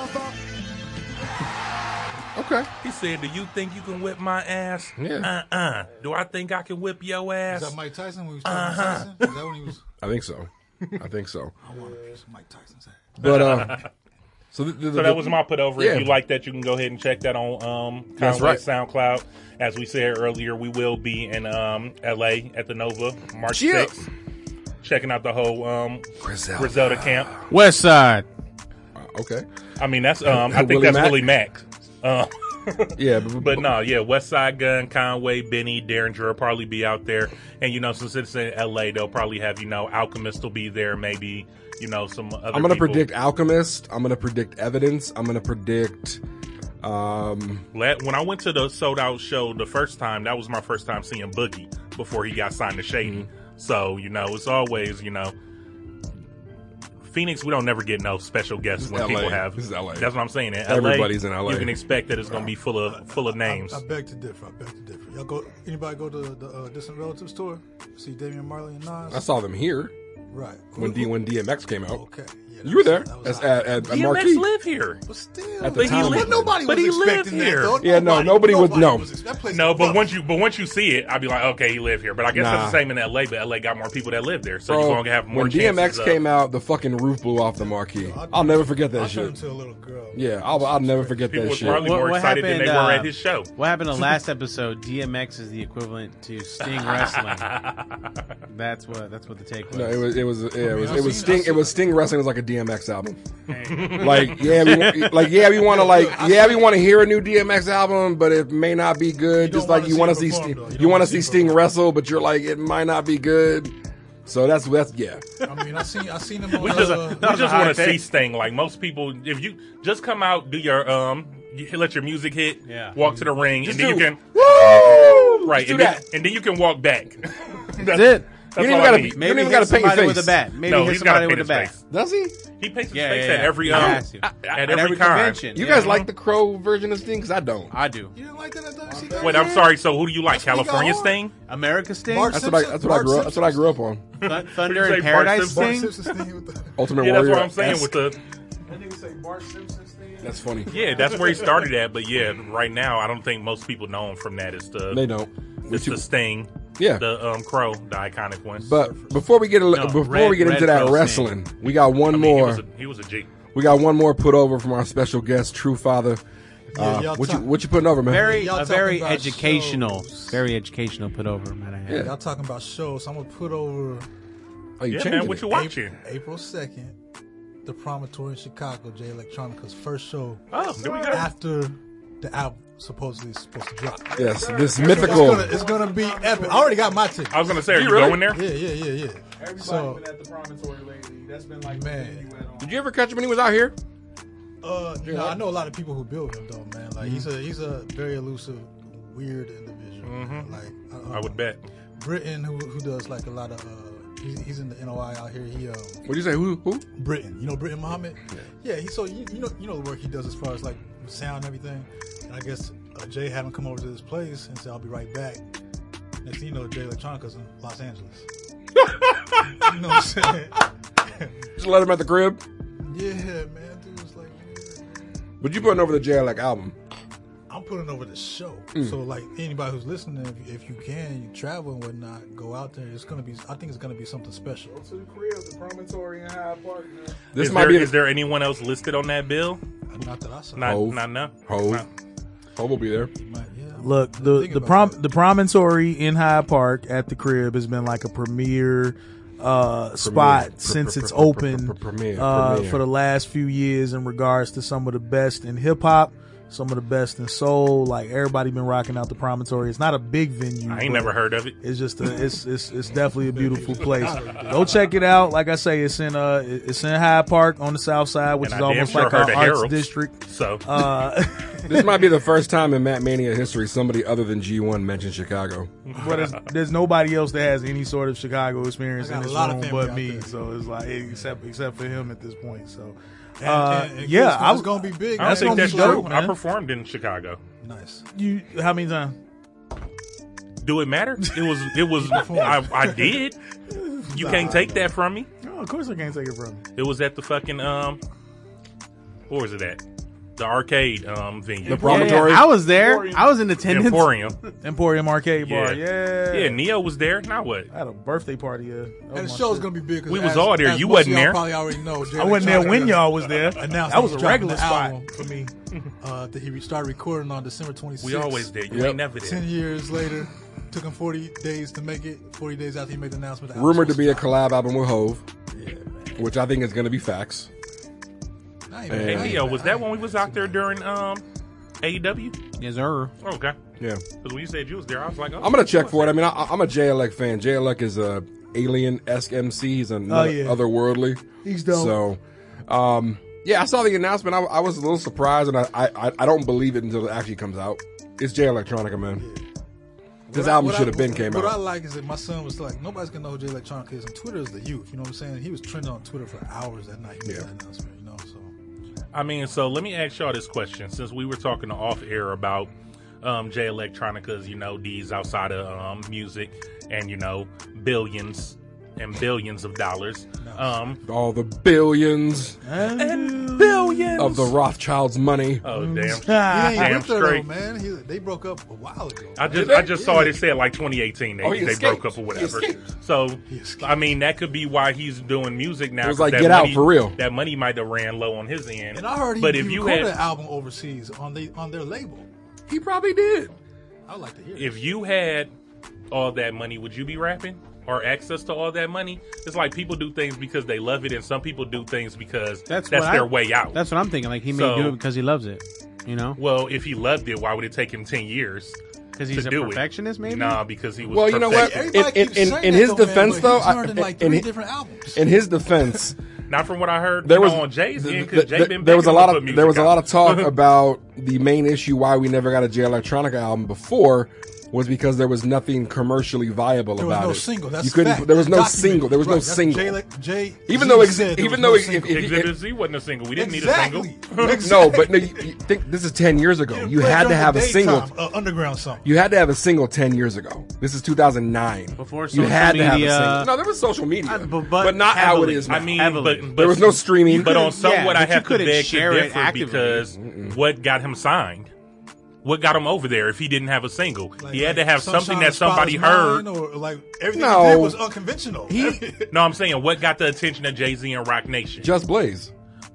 Okay. He said, "Do you think you can whip my ass? Yeah. Uh uh. Do I think I can whip your ass? Is that Mike Tyson when he was talking Uh-huh. to Tyson? Is that when he was? I think so. I think so. I want to piece of Mike Tyson's head. But uh, so the, the, So the, that was my put over. Yeah. If you like that, you can go ahead and check that on um, That's Conway right. SoundCloud. As we said earlier, we will be in um, L A at the Nova March Yeah. sixth, checking out the whole um, Griselda. Griselda camp. West Side. Uh, okay. I mean, that's um, I think Willie that's Mack? Willie Mack. Uh, Yeah, but, but no, yeah, West Side Gun, Conway, Benny, Derringer will probably be out there. And, you know, since it's in L A, they'll probably have, you know, Alchemist will be there, maybe, you know, some other I'm gonna people. predict Alchemist. I'm gonna predict Evidence. I'm gonna predict. Um, Let- When I went to the sold out show the first time, that was my first time seeing Boogie before he got signed to Shady. Mm-hmm. So, you know, it's always, you know, Phoenix, we don't never get no special guests when L A. people have. This is L A. That's what I'm saying. In Everybody's L A, in L A. You can expect that it's going to be full of full of names. I, I beg to differ. I beg to differ. Y'all go. Anybody go to the uh, Distant Relatives tour? See Damian Marley and Nas. I saw them here Right. when D when D M X came out. Okay. Yeah, You were there that was as, hot. at, at, at D M X Marquee. live here. But still, At the But he time, lived- but nobody but was he lived expecting that. here. Though. Yeah, no, nobody was- no. was- that place No, was but rough. once you but once you see it, I'd be like, okay, he live here. But I guess Nah. that's the same in L A. But L A got more people that live there, so Bro, you're going to have more when D M X chances of- came out, the fucking roof blew off the Marquee. I'll never forget I that turned shit. into a little girl. Yeah, I'll, I'll never forget People that was shit. probably What- more what excited than they happened, were uh, at his show. What happened in the last episode? D M X is the equivalent to Sting wrestling. That's what. That's what the take was. No, it was it was yeah, it was I've it was seen- Sting I've it seen- was Sting wrestling was like a D M X album. Like yeah, we, wa- like yeah, we want to like yeah, we want to hear a new D M X album, but it may not be good. You Just don't like you wanna want to see see him Sting, perform, though. You you don't want wanna to see see him Sting wrestle, but you're like it might not be good. So that's that's yeah. I mean, I seen I seen him on. We just, uh, we just high want to take. see Sting. Like most people, if you just come out, do your um, you let your music hit, Yeah. walk to the ring, Just and then do- you can Woo! right, Just and do then, that. and then you can walk back. that's, That's it. That's You don't all even I gotta- need. you Maybe don't even hit gotta paint your somebody with face. a bat. Maybe no, hit he's got to somebody paint with a his bat. face. Does he? He paints his Yeah, face yeah, at yeah. every He um, has to. at, At every, every con. convention. You Yeah. guys like the Crow version of Sting? Because I don't. I do. You didn't like that at W C W? Wait, I'm sorry. So who do you like? That's what he got California on. Sting? America Sting, Bart That's what I that's what I grew up that's what I grew up on. Thun- Thunder Did you in say Bart Paradise Simpson? Bart Sting. Simpson Sting with the. Ultimate Yeah, that's Warrior. what I'm saying with the. That nigga say Bart Simpson Sting. That's funny. Yeah, that's where he started at. But yeah, right now I don't think most people know him from that. It's the They don't. it's the Sting, Yeah. the um Crow, the iconic one. But before we get a, No, before Red- we get into Red that Crow wrestling, we got one I mean, he more. was a, he was a G. We got one more put over from our special guest, True Father. Yeah, Uh, y'all what you talk- what you putting over, man? Very Y'all a talking very about educational, shows. very educational put over. Might I add. Yeah. Y'all talking about shows? So I'm gonna put over Oh, you Yeah, changing man, what it. you watching? April second, the Promontory in Chicago, Jay Electronica's first show Oh, there we go. after the album supposedly is supposed to drop. Yes, this It's mythical. gonna, it's gonna be epic. I already got my ticket. I was gonna say, are you really? going there? Yeah, yeah, yeah, yeah. Everybody's So, been at the promontory lately. That's been like Man. the thing you went on. Did you ever catch him when he was out here? uh, you know, I know a lot of people who build him though, man. Like he's a he's a very elusive, weird individual. Mhm. Like uh, I would bet. Britain, who who does like a lot of. Uh, he's, he's in the N O I out here. He um, What do you say? Who? Who? Britain. You know Britain Muhammad? Yeah. he, so you, you know you know the work he does as far as like sound and everything. And I guess uh, Jay had him come over to this place and said, "I'll be right back." Next thing you know, Jay Electronica's in Los Angeles. You know what I'm saying? Just let him at the crib. Yeah, man. Dude was like, But you putting over the J L X album? I'm putting over the show. Mm. So like anybody who's listening, if you, if you can, you travel and whatnot, go out there. It's gonna be. I think it's gonna be something special. Go to the crib, the promontory in Hyde Park, man. This Is might there, be. is there anyone else listed on that bill? Not that I saw. Not, Hove. not no. Hove. No. Hove will be there. Might- yeah, I'm Look, the thinking the about prom that. the promontory in Hyde Park at the crib has been like a premier uh, spot Pr- since pr- it's pr- pr- open pr- pr- premier, uh, premier. for the last few years in regards to some of the best in hip hop, some of the best in soul. Like everybody been rocking out the Promontory. It's not a big venue. I ain't but never heard of it. It's just a, it's it's it's definitely a beautiful place. Go check it out. Like I say, it's in uh it's in Hyde Park on the south side, which And is I damn almost sure like heard our of arts Harold's. district. So Uh, This might be the first time in Matt Mania history somebody other than G one mentioned Chicago. but it's, there's nobody else that has any sort of Chicago experience I got in this a lot of room family but out me. there. So it's like except except for him at this point. So And, uh, and, and yeah, Chris, I it's was gonna be big. I don't That's think gonna that's be true. dope, I man. performed in Chicago. nice. You how many times? Do it matter? It was. It was. I, I did. You can't take that from me. Oh, of course I can't take it from you. It was at the fucking um. Where was it at? The arcade um venue. The Promontory. Yeah, I was there. I was in attendance. Emporium. Emporium Arcade Bar. Yeah. Yeah. Yeah, Neo was there. Now what? I had a birthday party. Uh, that was And the my show's shit. gonna be big. 'cause We was as- all there. as You most wasn't of y'all there. Probably already know. Jay I wasn't there when Electronica y'all was there. announced That was a he's dropping regular the spot. album for me. Uh, that he started recording on December twenty-sixth. We always there. You Yep. ain't never there. Ten years later, took him forty days to make it. Forty days after he made the announcement. the Rumored to album's be a supposed collab album with Hove, drop. Yeah, man. which I think is going to be facts. I ain't Hey, mad. Hey I ain't Neo, mad. was I that ain't when we mad. was out there during um A E W? Yes, sir. Oh, okay. Yeah. Because when you said you was there, I was like, oh, I'm gonna check for it. I mean, I, I'm a J L E C fan. J L E C is a alien-esque M C. He's another Oh, yeah. otherworldly. He's dope. So, um, yeah, I saw the announcement. I, I was a little surprised, and I, I I don't believe it until it actually comes out. It's Jay Electronica, man. This What I- album what I- should have been came What I out. like is that my son was like, nobody's gonna know who Jay Electronica is, and Twitter is the youth. You know what I'm saying? He was trending on Twitter for hours that night. He made Yeah. that announcement. You know, so I mean, so let me ask y'all this question. Since we were talking off air about um, Jay Electronica's, you know, D's outside of um, music and, you know, billions and billions of dollars. Um, All the billions and billions of the Rothschilds' money. Oh, damn. he Ah, ain't Damn with her though, straight. man. He, they broke up a while ago. I just they? I just saw it. It said like twenty eighteen they, Oh, he they escaped. broke up or He whatever. escaped. So escaped. I mean that could be why he's doing music now. It was 'cause like, that get out money- for real. That money might have ran low on his end. And I heard he, but he if you recorded had an album overseas on they on their label. He probably did. I would like to hear. it. if you had all that money, would you be rapping or access to all that money? It's like people do things because they love it, and some people do things because That's that's, what their I- way out. That's what I'm thinking. Like he may So- do it because he loves it. You know, well, if he loved it, why would it take him ten years? because he's to a do it? perfectionist. Maybe. Nah, because he was. Well, you know what? perfected. Everybody in- keeps in- saying in that, his though, man, defense, but though, he I- turned in like in- three in- different albums. In his defense, Not from what I heard. there you was know, on Jay's th- end, because th- Jay been there was a begging lot him to of put there was a music lot out. of talk about the main issue why we never got a Jay Electronica album before was because there was nothing commercially viable There was about no it. single. That's you couldn't. fact. There was no That's single. There was no documented. Right, single. that's Jay, Jay, Even Jay though ex- said there even was though no if- single. if- Exhibit Z wasn't a single. We didn't exactly. need a single. Exactly. No, but no, you, you think this is ten years ago. You Play had to during have the a single. daytime, uh, underground song. You had to have a single ten years ago. This is two thousand nine. Before you social had to have a media- single. No, there was social media, Uh, but- but, but not how it heavily. is now. I mean, Heavily. but, but there was no streaming. But on some, Yeah, what but I you have to couldn't beg share to it differ actively. because what got him signed? What got him over there if he didn't have a single? Like- he had to like have Sunshine something that of the somebody Spotless heard. Mind, or like everything No. he did was unconventional. No, I'm saying what got the attention of Jay-Z and Rock Nation. Just Blaze.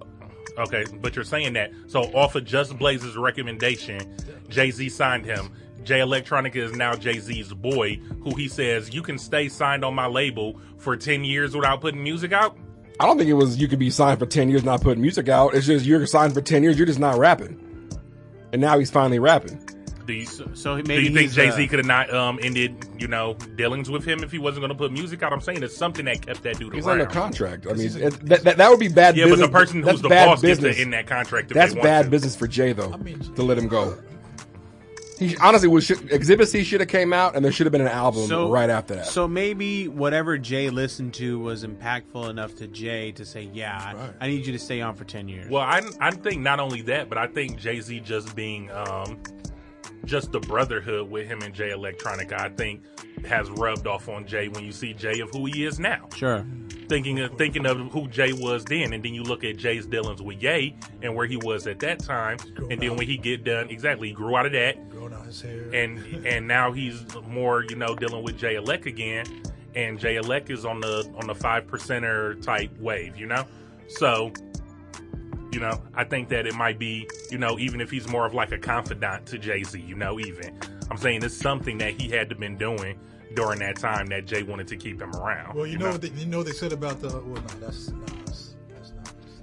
Okay, but you're saying that. So off of Just Blaze's recommendation, Jay-Z signed him. Jay Electronica is now Jay-Z's boy, who he says, you can stay signed on my label for ten years without putting music out? I don't think it was you could be signed for ten years not putting music out. It's just you're signed for ten years, you're just not rapping. And now he's finally rapping. Do you, So, so maybe do you think he's, Jay-Z uh, could have not um, ended, you know, dealings with him if he wasn't going to put music out? I'm saying it's something that kept that dude He's around. under contract. I mean, it, that, that, that would be bad Yeah, business. but the person That's who's the bad boss business. gets to end that contract if That's they want bad to. business for Jay, though, I mean, to let him go. He sh- honestly, was should, Exhibit C should have came out, and there should have been an album So right after that. So maybe whatever Jay listened to was impactful enough to Jay to say, "Yeah, I- Right. I need you to stay on for ten years." Well, I, I think not only that, but I think Jay-Z just being um, just the brotherhood with him and Jay Electronica, I think has rubbed off on Jay when you see Jay of who he is now. Sure. Thinking of, thinking of who Jay was then, and then you look at Jay's dealings with Ye and where he was at that time, and then when he get done, exactly, he grew out of that, Growing out his hair. and and now he's more, you know, dealing with Jay Elec again, and Jay Elec is on the on the five percenter type wave, you know. So, you know, I think that it might be, you know, even if he's more of like a confidant to Jay-Z, you know, even I'm saying it's something that he had to been doing during that time that Jay wanted to keep him around. Well, you know what they, you know what they said about the. Well, no, that's no, that's, that's not. It's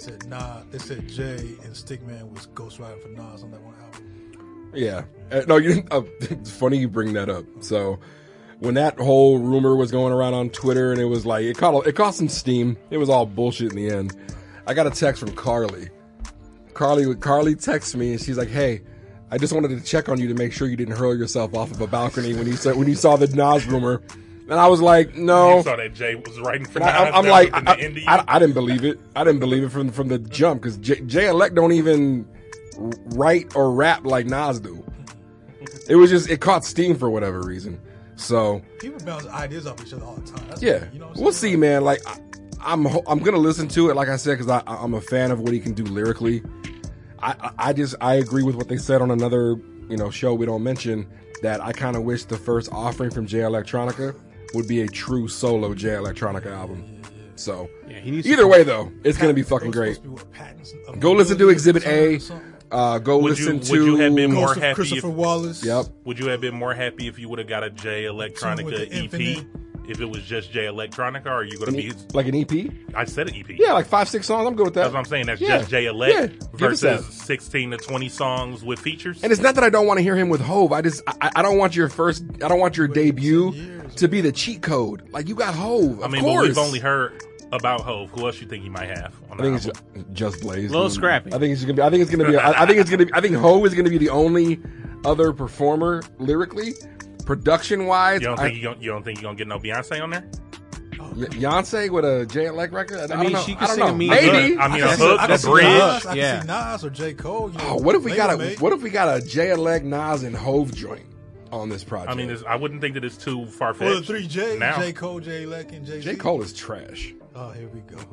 said Nah. They said Jay and Stickman was ghostwriting for Nas on that one album. Yeah. Uh, no, you didn't. Uh, it's funny you bring that up. So when that whole rumor was going around on Twitter, and it was like it caught it caught some steam. It was all bullshit in the end. I got a text from Carly. Carly Carly texts me, and she's like, "Hey, I just wanted to check on you to make sure you didn't hurl yourself off of a balcony when you saw when you saw the Nas rumor." And I was like, "No." You saw that Jay was writing for And Nas. I, I'm that like, was in I, the end of I, you? I didn't believe it. I didn't believe it from from the jump because Jay, Jay Elect don't even write or rap like Nas do. It was just it caught steam for whatever reason. So People bounce ideas off each other all the time. That's yeah, what, you know what I'm we'll saying? see, man. Like I, I'm ho- I'm gonna listen to it, like I said, because I I'm a fan of what he can do lyrically. I I I just I agree with what they said on another you know show we don't mention, that I kind of wish the first offering from Jay Electronica would be a true solo Jay Electronica album. So Yeah, he needs either to- way though, it's gonna be fucking Those great. supposed to be what, patents of Go listen to ability Exhibit or A. something? Uh, go Would you- listen would to you have been more Ghost of happy Christopher if- Wallace. Yep. Would you have been more happy if you would have got a Jay Tune Electronica with the E P? Infinite. If it was just Jay Electronica, or are you going to be? Like an E P? I said an E P. Yeah, like five six songs. I'm good with that. That's what I'm saying. That's Yeah. just Jay Elect Yeah, give us versus that. sixteen to twenty songs with features. And it's not that I don't want to hear him with Hove. I just I, I don't want your first I don't want your debut to be the cheat code. Like you got Hove. I Of mean, but course. we've only heard about Hove. Who else you think he might have on I the think it's album? ju- just Blaze. Little Scrappy. I think it's gonna be. I think it's gonna be. I, I think it's gonna. Be, I think Hove is gonna be the only other performer lyrically, production wise. You don't think you don't, you don't think you're gonna get no Beyonce on there? Beyonce with a J record? I, I, I don't mean, know. she I could don't sing know. a mean Maybe. hook. I mean, a That's hook, a- a that's a bridge. Nas, I Yeah. can see Nas or J. Cole. You know, Oh, what if we later, got a mate. What if we got a J elect Nas and Hove joint on this project? I mean, it's, I wouldn't think that it's too far For the fetched. three J, now. J. Cole, J. Leck, and J. J Cole is trash. Oh, here we go.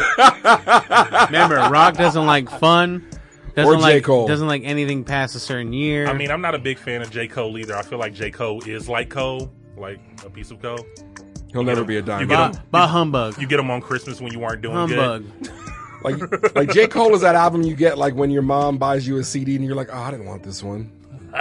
Remember, Rock doesn't like fun. Doesn't Or J. like Cole. doesn't like anything past a certain year. I mean, I'm not a big fan of J. Cole either. I feel like J. Cole is like Cole, like a piece of Cole. He'll never be a dime. You get by, him, by humbug, you get him on Christmas when you weren't doing humbug. good. Like, like J. Cole is that album you get like when your mom buys you a C D and you're like, oh, I didn't want this one.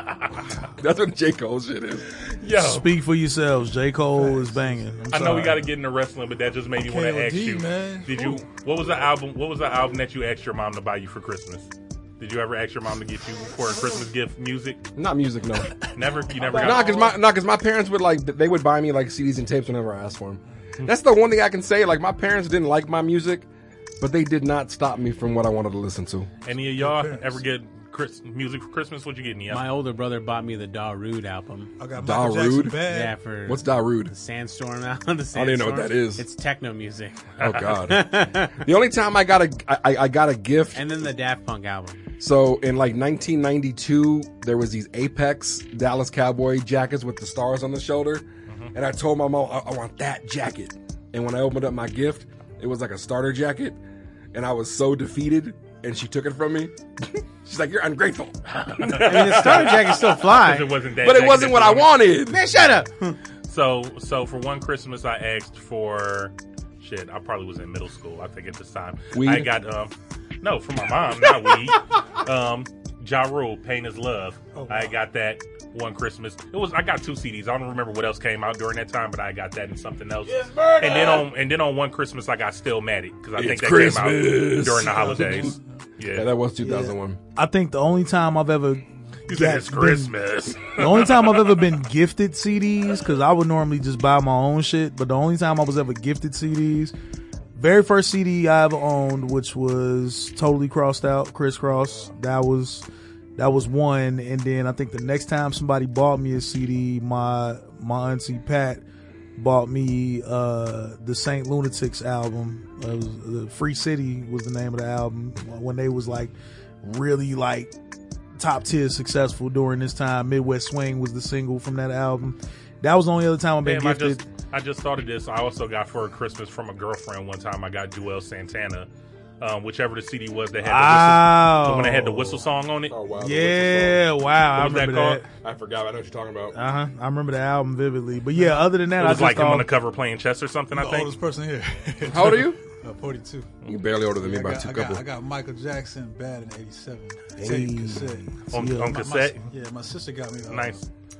That's what J. Cole shit is. Yo, Speak for yourselves. J. Cole is banging. I'm I know we sorry. got to get into wrestling, but that just made me want K to O ask D, you: man. Did you? What was the album? What was the album that you asked your mom to buy you for Christmas? Did you ever ask your mom to get you for a Christmas gift music? Not music, no. Never. You never No, got. because my no, because my parents would like they would buy me like C Ds and tapes whenever I asked for them. That's the one thing I can say. Like my parents didn't like my music, but they did not stop me from what I wanted to listen to. Any of y'all ever get Chris, music for Christmas? What'd you get, Nia? My older brother bought me the Darude album. I got Darude? Michael Jackson bad. Yeah, for What's Darude? Sandstorm album. The I don't even know what Sandstorm. that is. It's techno music. Oh God! The only time I got a I, I got a gift. And then the Daft Punk album. So in like nineteen ninety-two, there was these Apex Dallas Cowboy jackets with the stars on the shoulder, and I told my mom I, I want that jacket. And when I opened up my gift, it was like a starter jacket, and I was so defeated. And she took it from me. She's like, "You're ungrateful." I mean, the starter jacket still fly. It wasn't that But it jacket wasn't that what you I wanted. Man, shut up. So, so for one Christmas, I asked for shit. I probably was in middle school. I think at this time, Weed? I got um, no, from my mom, not weed. Um, Ja Rule, Pain Is Love. Oh, wow. I got that one Christmas. It was I got two C Ds. I don't remember what else came out during that time, but I got that and something else. And then on and then on one Christmas, I got Stillmatic because I think It's that came Christmas. out during the holidays. Yeah, Yeah, that was two thousand one. I think the only time I've ever you said got- it's been- Christmas. the only time I've ever been gifted C Ds, because I would normally just buy my own shit, but the only time I was ever gifted C Ds, very first C D I ever owned, which was Totally Crossed Out, Crisscross. That was that was one, and then I think the next time somebody bought me a C D, my my auntie Pat bought me uh, the Saint Lunatics album. It was, the Free City was the name of the album when they was like really like top tier successful during this time. Midwest Swing was the single from that album. That was the only other time I've been Damn, I gifted. just I just thought of this. I also got for a Christmas from a girlfriend one time. I got Joel Santana, um, whichever the C D was that had the Wow. whistle, the one that had the whistle song on it. Oh wow! Yeah, wow. I What was that remember called? that. I forgot. I know what you're talking about. Uh huh. I remember the album vividly. But yeah, other than that, It I was just like him thought, on the cover playing chess or something. I The think. oldest person here. How old are you? Uh, forty-two. You're barely older than me I by got, two I, got, couple. I got Michael Jackson bad in eighty-seven. Hey. Tape cassette. on, Yeah, on My- my- cassette. yeah, my sister got me. Uh, Nice.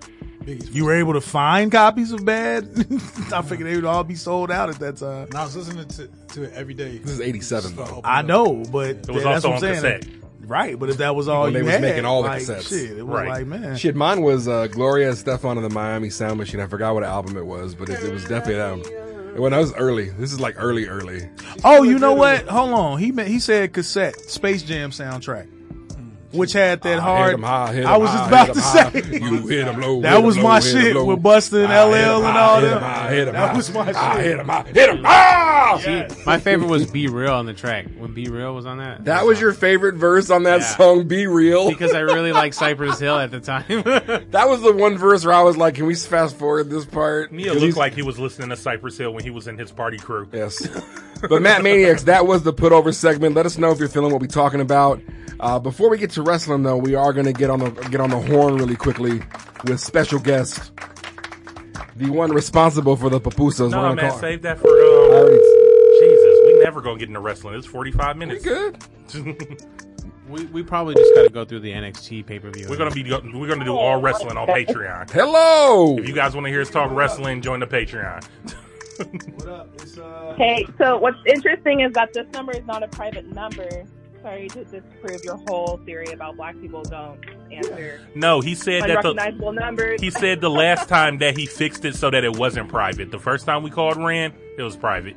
You were able to find copies of Bad? I figured they would all be sold out at that time. And I was listening to, to it every day. This is eighty-seven, though. I know, but It was that's also what I'm on saying. cassette. Right, but if that was all When you they was had, making all the like, cassettes. shit, it was Right. like, man. Shit, mine was uh, Gloria Estefan and the Miami Sound Machine. I forgot what album it was, but it, it was definitely them. When I was early, this is like early, early. Oh, you know what? Hold on. He meant, he said cassette, Space Jam soundtrack, which had that I hard. hit 'em high, hit 'em I was high, just about hit to 'em say high. You hit 'em low. that hit 'em was low, my hit 'em shit low. with Busta and I L hit 'em L and high, all hit 'em that. high, hit 'em That high. was my I shit. hit 'em high, hit 'em high. See, my favorite was Be Real on the track. When Be Real was on that. That was your favorite verse on that Yeah. song, Be Real? Because I really liked Cypress Hill at the time. That was the one verse where I was like, can we fast forward this part? Neil 'Cause looked he's- like he was listening to Cypress Hill when he was in his party crew. Yes. But Matt Maniacs, that was the put over segment. Let us know if you're feeling what we're talking about. Uh, before we get to wrestling, though, we are going to get on the get on the horn really quickly with special guest, the one responsible for the pupusas. No, We're gonna man, call- save that for, I um, already- Jesus, we never gonna get into wrestling. It's forty-five minutes. We good. we we probably just got to go through the N X T pay per view. We're gonna be we're gonna do all wrestling on Patreon. Hello. If you guys want to hear us talk wrestling, join the Patreon. What up? It's, uh, Hey, so what's interesting is that this number is not a private number. Sorry to disprove your whole theory about black people don't answer No, he said that the unrecognizable numbers. he said the last time that he fixed it so that it wasn't private. The first time we called Rand, it was private.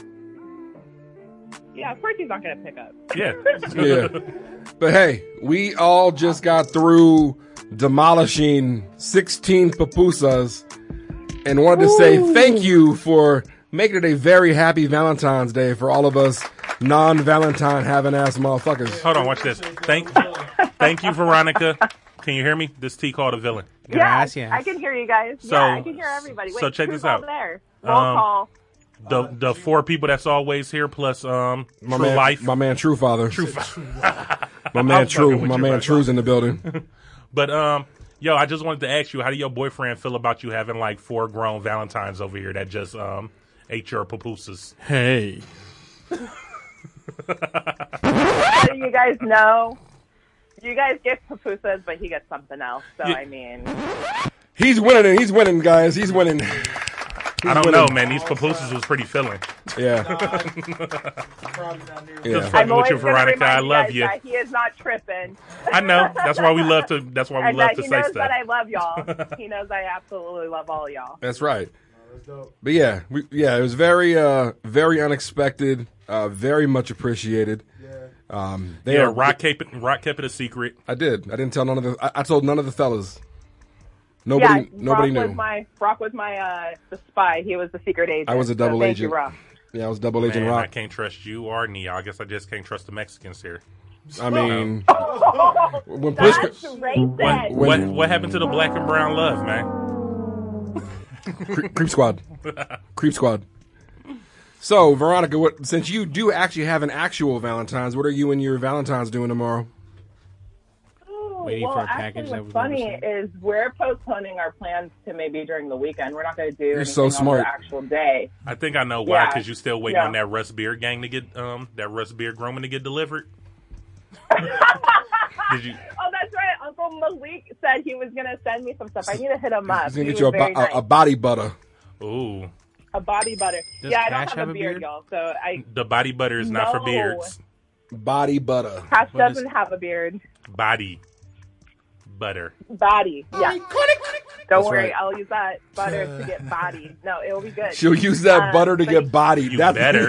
Yeah, of course he's not going to pick up. Yeah. Yeah. But hey, we all just got through demolishing sixteen pupusas and wanted to say thank you for making it a very happy Valentine's Day for all of us non-Valentine having ass motherfuckers. Hold on, watch this. Thank, thank you, Veronica. Can you hear me? This T called a villain. Yeah, Gracias. I can hear you guys. So- yeah, I can hear everybody. Wait, so check who's this out. all there? Roll Um, call. The the four people that's always here plus um My True man, Life. my man, True Father. True Fi- My man, I'm True. fucking with My you, man, right? True's in the building. But um, yo, I just wanted to ask you, how do your boyfriend feel about you having like four grown Valentines over here that just um ate your pupusas? Hey. So you guys know, you guys get pupusas, but he gets something else. So, Yeah. I mean, He's winning. He's winning, guys. He's winning. I don't know, man. These pupusas was pretty filling. Yeah. probably not near. Yeah. Just I'm fucking with always you, going to Veronica. I remind you love guys you. that he is not tripping. I know. That's why we love to. That's why we and love that to he say knows stuff. that I love y'all. He knows I absolutely love all y'all. That's right. That's dope. But yeah, we, yeah, it was very, uh, very unexpected. Uh, very much appreciated. Um, they Yeah, are, Rock kept it. Rock kept it a secret. I did. I didn't tell none of the. I, I told none of the fellas. Nobody. yeah, nobody Brock knew. was my Brock was my uh, the spy. He was the secret agent. I was a double so thank agent. You, Rock. Yeah, I was double agent Man, I Rock. can't trust you or Nia. I guess I just can't trust the Mexicans here. I mean, Oh, when push, that's racist. What, what When- what happened to the black and brown love, man? Cre- Creep Squad, Creep Squad. So, Veronica, what, since you do actually have an actual Valentine's, what are you and your Valentine's doing tomorrow? Oh, Waiting well, for a package actually, that what's we've funny never is we're postponing our plans to maybe during the weekend. We're not going to do anything so on smart. the actual day. I think I know why. Yeah. Because you still waiting Yeah. on that Russ Beard gang to get um that Russ Beard grooming to get delivered. Did you? Oh, that's right. Uncle Malik said he was going to send me some stuff. I need to hit him up. He's gonna He get you a, was bo- very a, nice. a body butter. Ooh, A body butter. Does yeah, I Cash don't have, have a a beard, beard? y'all. So I the body butter is not for No. beards. Body butter. Cash What is- doesn't have a beard. Body butter. Body. Yeah. Don't That's worry, right. I'll use that butter to get body. No, it'll be good. She'll use that Uh, butter to but get bodied. You That's better.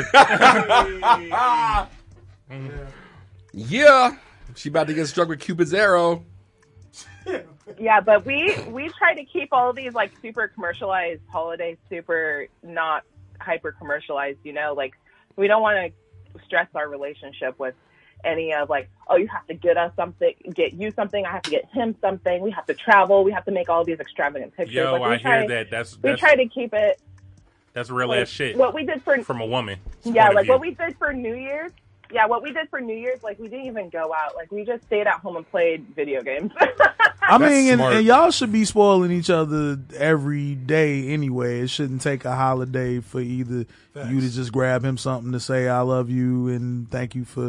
Yeah, she about to get struck with Cupid's arrow. Yeah, but we we try to keep all these like super commercialized holidays super not hyper commercialized. You know, like we don't want to stress our relationship with any of like, oh, you have to get us something, get you something. I have to get him something. We have to travel. We have to make all these extravagant pictures. Yo, like, we I try, hear that. That's We that's, try to keep it that's real like, ass shit what we did for from a woman. yeah, like what we did for New Year's. Yeah, what we did for New Year's, like we didn't even go out. Like we just stayed at home and played video games. I That's mean, and, smart. and y'all should be spoiling each other every day anyway. It shouldn't take a holiday for either you to just grab him something to say I love you and thank you for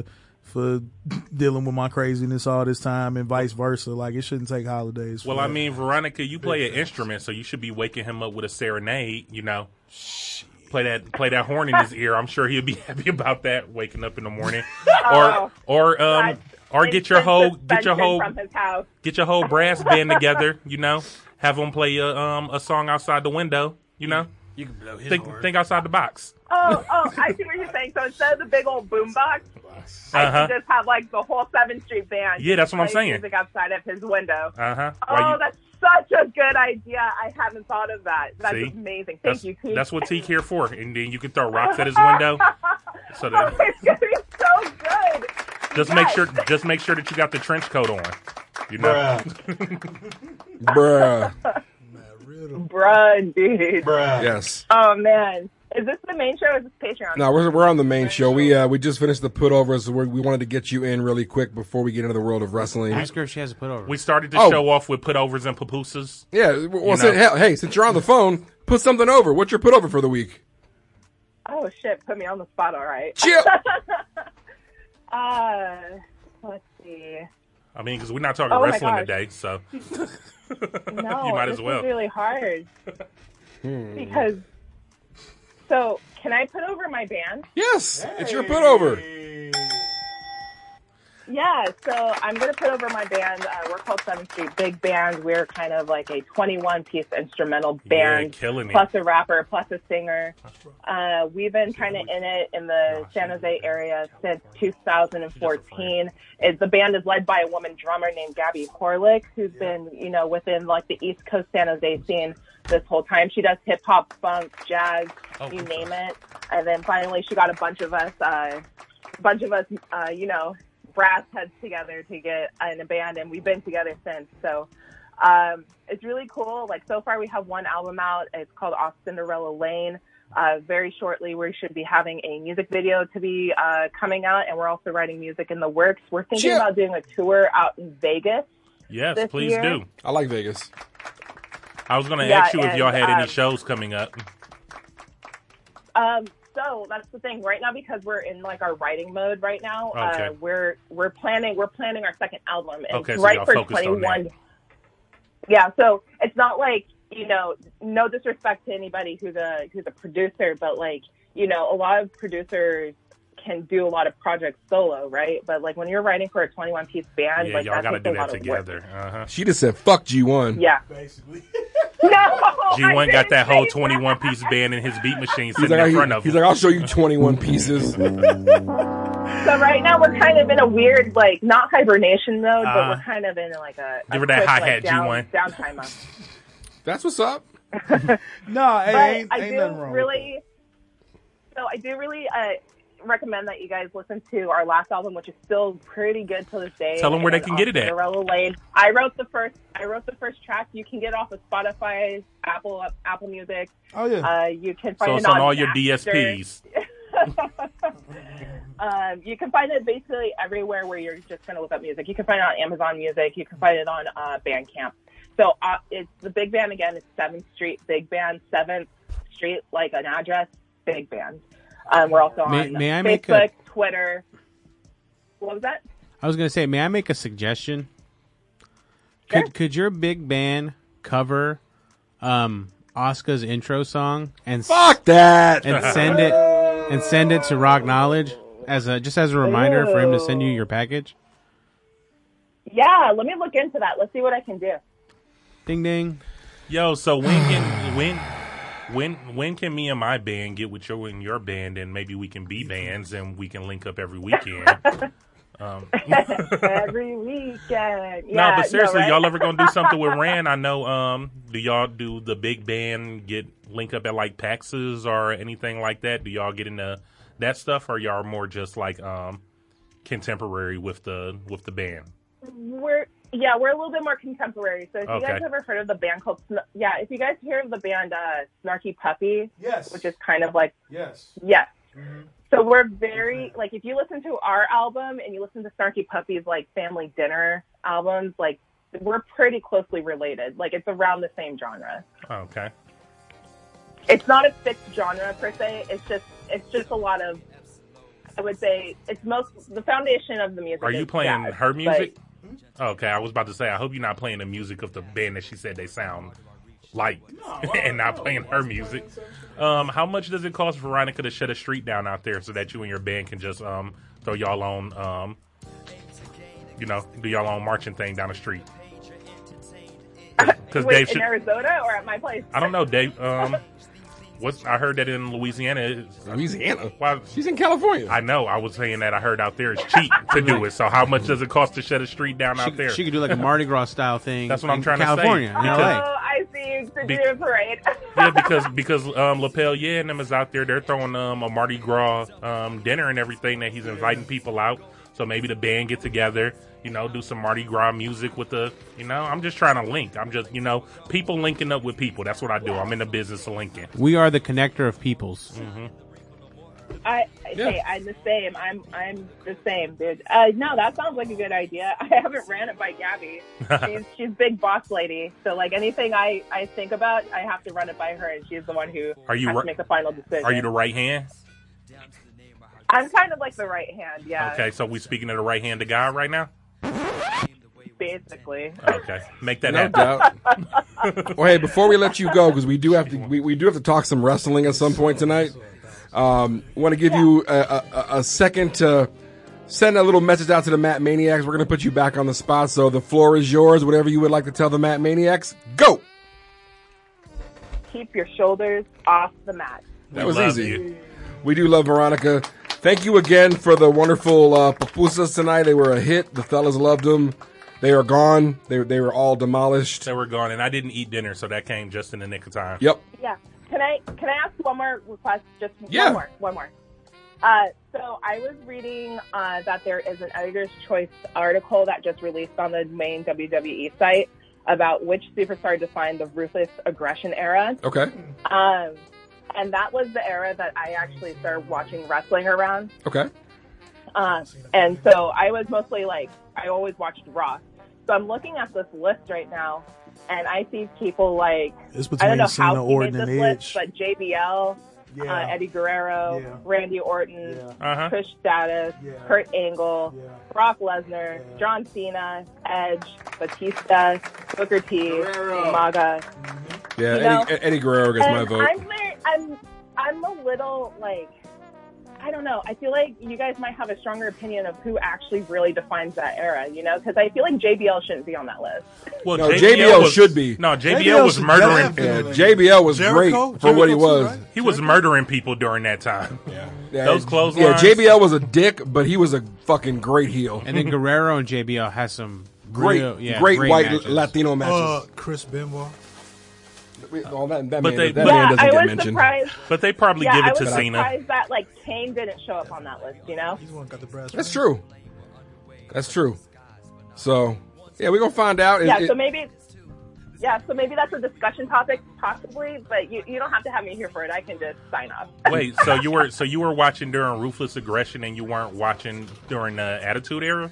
for dealing with my craziness all this time, and vice versa. Like, it shouldn't take holidays. For Well, that. I mean, Veronica, you play an instrument, so you should be waking him up with a serenade. You know, play that play that horn in his ear. I'm sure he'll be happy about that. Waking up in the morning, or or um or get your whole get your whole from his house. get your whole brass band together. You know, have them play a um a song outside the window. You know, You can blow his think horn. think outside the box. Oh, oh, I see what you're saying. So instead of the big old boombox, I Uh-huh. should just have like the whole seventh Street band. Yeah, that's what I'm play saying. Music outside of his window. Uh huh. Oh, that's such a good idea. I haven't thought of that. That's See? amazing. Thank That's, you, Keith. that's what Teak here for, and then you can throw rocks at his window. So Oh, that it's gonna be so good. just make Yes. sure just make sure that you got the trench coat on. You know, Bruh. Bruh, indeed. Bruh. Yes. Oh man, is this the main show or is this Patreon? No, we're we're on the main show. We uh we just finished the putovers, so we're, we wanted to get you in really quick before we get into the world of wrestling. Ask her if she has a put over. we started the Oh. show off with putovers and papoosas. Yeah. Well, You say, know. hell, hey, since you're on the phone, put something over. What's your putover for the week? Oh shit, put me on the spot. All right. Chill. uh, let's see. I mean, because we're not talking Oh my wrestling gosh. today, so No, you might this as well. is really hard because. So, can I put over my band? Yes, it's your putover. Yeah, so I'm going to put over my band. Uh, we're called seventh Street Big Band. We're kind of like a twenty-one piece instrumental band, Yeah, killing it. plus a rapper, plus a singer. Uh, we've been kind of in it in the San Jose area since two thousand fourteen. It, the band is led by a woman drummer named Gabby Horlick, who's been, you know, within like the East Coast San Jose scene this whole time. She does hip hop, funk, jazz, Oh, you good name it. And then finally, she got a bunch of us, uh, a bunch of us, uh, you know, brass heads together to get in a band, and we've been together since. So um, it's really cool. Like, so far we have one album out. It's called Off Cinderella Lane. Uh, very shortly we should be having a music video to be uh, coming out, and we're also writing music in the works. We're thinking Yeah. about doing a tour out in Vegas. yes, This please year. do. I like Vegas. I was going to Yeah, ask you if and, y'all had any um, shows coming up. Um, so that's the thing right now, because we're in like our writing mode right now. Okay. Uh, we're we're planning we're planning our second album, and Okay, it's so right y'all for focused on twenty-one. that. Yeah, so it's not like, you know, no disrespect to anybody who's a who's a producer, but like, you know, a lot of producers can do a lot of projects solo, right? But like when you're writing for a twenty-one piece band, Yeah, like y'all that got to takes do a that lot of work. together. Uh-huh. She just said, "Fuck G one." Yeah, Basically. no, G I one got didn't that whole say twenty-one piece band in his beat machine He's sitting like, in he- front of he's him. like, I'll show you twenty-one pieces. So right now we're kind of in a weird, like, not hibernation mode, but Uh, we're kind of in like a, a give her that quick, hi-hat, like, down, G one. downtime mode. That's what's up. No, hey, But ain't, I ain't do nothing wrong. really, so I do really uh, recommend that you guys listen to our last album, which is still pretty good to this day. Tell 'em where they and can get it on at. Cinderella Lane. I wrote the first. I wrote the first track. You can get it off of Spotify, Apple, Apple Music. Oh yeah. Uh, you can find So it it's on all your Napster. D S Ps. Um, you can find it basically everywhere where you're just going to look up music. You can find it on Amazon Music. You can find it on uh, Bandcamp. So uh, it's the Big Band again. It's seventh Street Big Band. seventh Street, like an address, Big Band. Um, we're also May- on may I Facebook, make a- Twitter. What was that? I was going to say, may I make a suggestion? Could Sure. could your big band cover um, Asuka's intro song and s- Fuck that. and send it and send it to Rock Knowledge as a just as a reminder for him to send you your package? Yeah, let me look into that. Let's see what I can do. Ding ding. Yo, so when can when when when can me and my band get with your and your band, and maybe we can be bands and we can link up every weekend? Um, Every weekend. Yeah, no, but seriously, right? y'all ever gonna do something with Rand? I know. Um, do y'all do the big band get link up at like PAXs or anything like that? Do y'all get into that stuff, or y'all more just like um contemporary with the with the band? We're yeah, we're a little bit more contemporary. So if you Okay. guys ever heard of the band called Sn- yeah, if you guys hear of the band uh, Snarky Puppy, Yes. which is kind of like Yes. yes. Mm-hmm. So we're very like if you listen to our album and you listen to Snarky Puppy's like family dinner albums, like we're pretty closely related. Like it's around the same genre. Okay. It's not a fixed genre per se. It's just it's just a lot of I would say it's most the foundation of the music. Are you is playing jazz, her but- music? Okay, I was about to say, I hope you're not playing the music of the band that she said they sound like, and not playing her music. Um, how much does it cost Veronica to shut a street down out there so that you and your band can just um, throw y'all on, um, you know, do y'all own marching thing down the street? Because Wait, Dave in should. Arizona or at my place? I don't know, Dave. Um, what's I heard that in Louisiana. Is, Louisiana? Why, She's in California. I know. I was saying that I heard out there it's cheap to do it. So how much does it cost to shut a street down out there? She could do like a Mardi Gras style thing. That's what I'm in trying California, to say. in Oh, L A. I see. To Be- do a parade. Yeah, because because um, Lapel, yeah, and them is out there. They're throwing um, a Mardi Gras um, dinner and everything that he's inviting people out. So maybe the band get together, you know, do some Mardi Gras music with the, you know, I'm just trying to link. I'm just, you know, people linking up with people. That's what I do. I'm in the business of linking. We are the connector of peoples. Mm-hmm. I hey, I'm the same. I'm I'm the same, dude. Uh, no, that sounds like a good idea. I haven't ran it by Gabby. She's she's big boss lady. So like anything I, I think about, I have to run it by her, and she's the one who Are you has ri- to make the final decision. Are you the right hand? I'm kind of like the right hand, yeah. Okay, so we speaking to the right hand of God right now? Basically. Okay, make that No happen. doubt. Well, hey, before we let you go, because we do have to, we, we do have to talk some wrestling at some point tonight. Um, want to give you a, a, a second to send a little message out to the Matt Maniacs. We're going to put you back on the spot, so the floor is yours. Whatever you would like to tell the Matt Maniacs, go. Keep your shoulders off the mat. That was love easy. you. We do love Veronica. Thank you again for the wonderful uh, pupusas tonight. They were a hit. The fellas loved them. They are gone. They they were all demolished. They were gone, and I didn't eat dinner, so that came just in the nick of time. Yep. Yeah. Can I can I ask one more request? Just Yeah. one more. One more. Uh, so I was reading uh, that there is an Editor's Choice article that just released on the main W W E site about which superstar defined the ruthless aggression era. Okay. Um, and that was the era that I actually started watching wrestling around. Okay. Uh, and so I was mostly like, I always watched Raw. So I'm looking at this list right now, and I see people like, It's I don't know between how Cena, he Orton, made this and list, Edge. but J B L, Yeah. uh, Eddie Guerrero, Yeah. Randy Orton, Uh-huh. Trish Stratus, Yeah. Kurt Angle, Yeah. Brock Lesnar, Yeah. John Cena, Edge, Batista, Booker T, Guerrero. Umaga. Yeah, You know? Eddie, Eddie Guerrero gets my And vote. I'm, very- I'm, I'm a little like, I don't know. I feel like you guys might have a stronger opinion of who actually really defines that era, you know? Because I feel like J B L shouldn't be on that list. Well, No, J B L should be. No, J B L J B L was should murdering. definitely- Yeah, J B L was Jericho? great for what he Jericho too, was. right? He was murdering people during that time. Yeah, Those clotheslines. Yeah, J B L was a dick, but he was a fucking great heel. And then Guerrero and J B L has some Great, real, yeah, great, white matches. Latino Uh, matches. Chris Benoit. All that, that But man, they- that yeah, man doesn't I get was mentioned. surprised. But they probably Yeah, give I it to was Cena. surprised that like Kane didn't show up on that list, you know? He's the one who got the brass. That's ring. true. That's true. So, yeah, we're gonna find out. It- Yeah, it- so maybe, yeah, so maybe that's a discussion topic, possibly. But you, you don't have to have me here for it. I can just sign off. Wait, so you were so you were watching during Ruthless Aggression, and you weren't watching during the Attitude Era?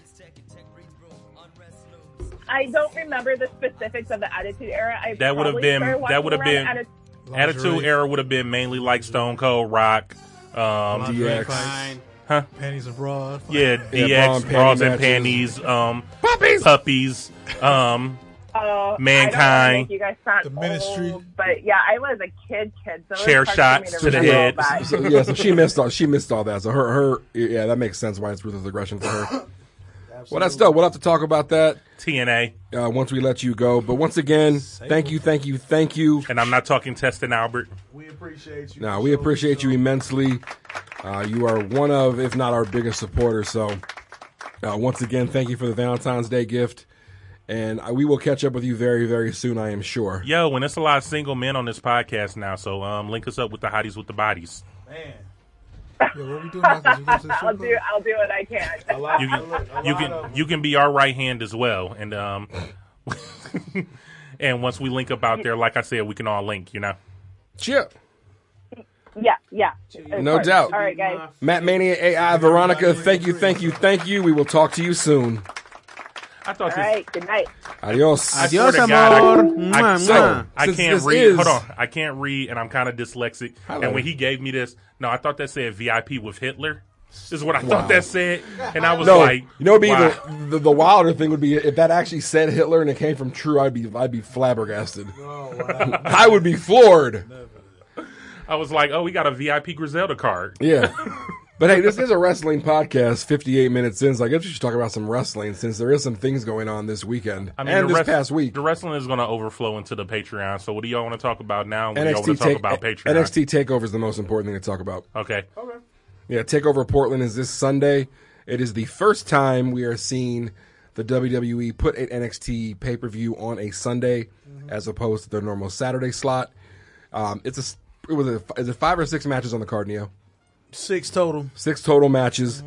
I don't remember the specifics of the Attitude Era. I That would have probably been- started that watching would have around been- Atti- Attitude Lingerie. Era would have been mainly like Stone Cold, Rock, um, Lingerie D X. fights, huh? Panties and bras. Yeah, Yeah, D bra X, and panty bras and matches. panties, um, Puppies. puppies, um, Oh, I don't wanna Mankind. make you guys sound The Ministry. old, but yeah, I was a kid, kid. So it was Chair hard for shots me to the remember all head. that. so, yeah, so she missed all. She missed all that. So her, her, yeah, that makes sense why it's ruthless aggression for her. Well, that's dope. We'll have to talk about that T N A. uh, once we let you go. But once again, thank you, thank you, thank you. And I'm not talking Testin Albert. We appreciate you. Now we appreciate you immensely. Uh, you are one of, if not our biggest supporters. So, uh, once again, thank you for the Valentine's Day gift, and uh, we will catch up with you very, very soon. I am sure. Yo, and it's a lot of single men on this podcast now, so um, link us up with the hotties with the bodies. Man. Yeah, what we doing after you go to the I'll strip do, I'll do what I can. A lot, You look, a can you lot can of- you can be our right hand as well, and um, and once we link up out there, like I said, we can all link. You know. Chip, Yeah, yeah. of no course. doubt. All right, guys. Matt Mania, A I, Veronica. Thank you, thank you, thank you. We will talk to you soon. I thought All this. right, good night. Adios. I swear Adios, to God, I- amor. I, Mwah, So, mwah. I since can't this read. is- Hold on, I can't read, and I'm kind of dyslexic. Hello. And when he gave me this, no, I thought that said V I P with Hitler. is what I Wow. thought that said, and I was no, like, you know, what would be wow. the, the the wilder thing would be if that actually said Hitler and it came from True. I'd be I'd be flabbergasted. Oh, wow. I would be floored. I was like, oh, we got a V I P Griselda card. Yeah. But hey, this is a wrestling podcast, fifty-eight minutes in, so I guess we should talk about some wrestling since there is some things going on this weekend I mean, and the this rest- past week. The wrestling is going to overflow into the Patreon. So what do y'all want to talk about now? What do y'all N X T, want to talk take, about Patreon? N X T TakeOver is the most important thing to talk about. Okay. Okay. Yeah, TakeOver Portland is this Sunday. It is the first time we are seeing the W W E put an N X T pay-per-view on a Sunday mm-hmm. as opposed to their normal Saturday slot. Um, it's a, it was a, is it five or six matches on the card, Neo? Six total. Six total matches.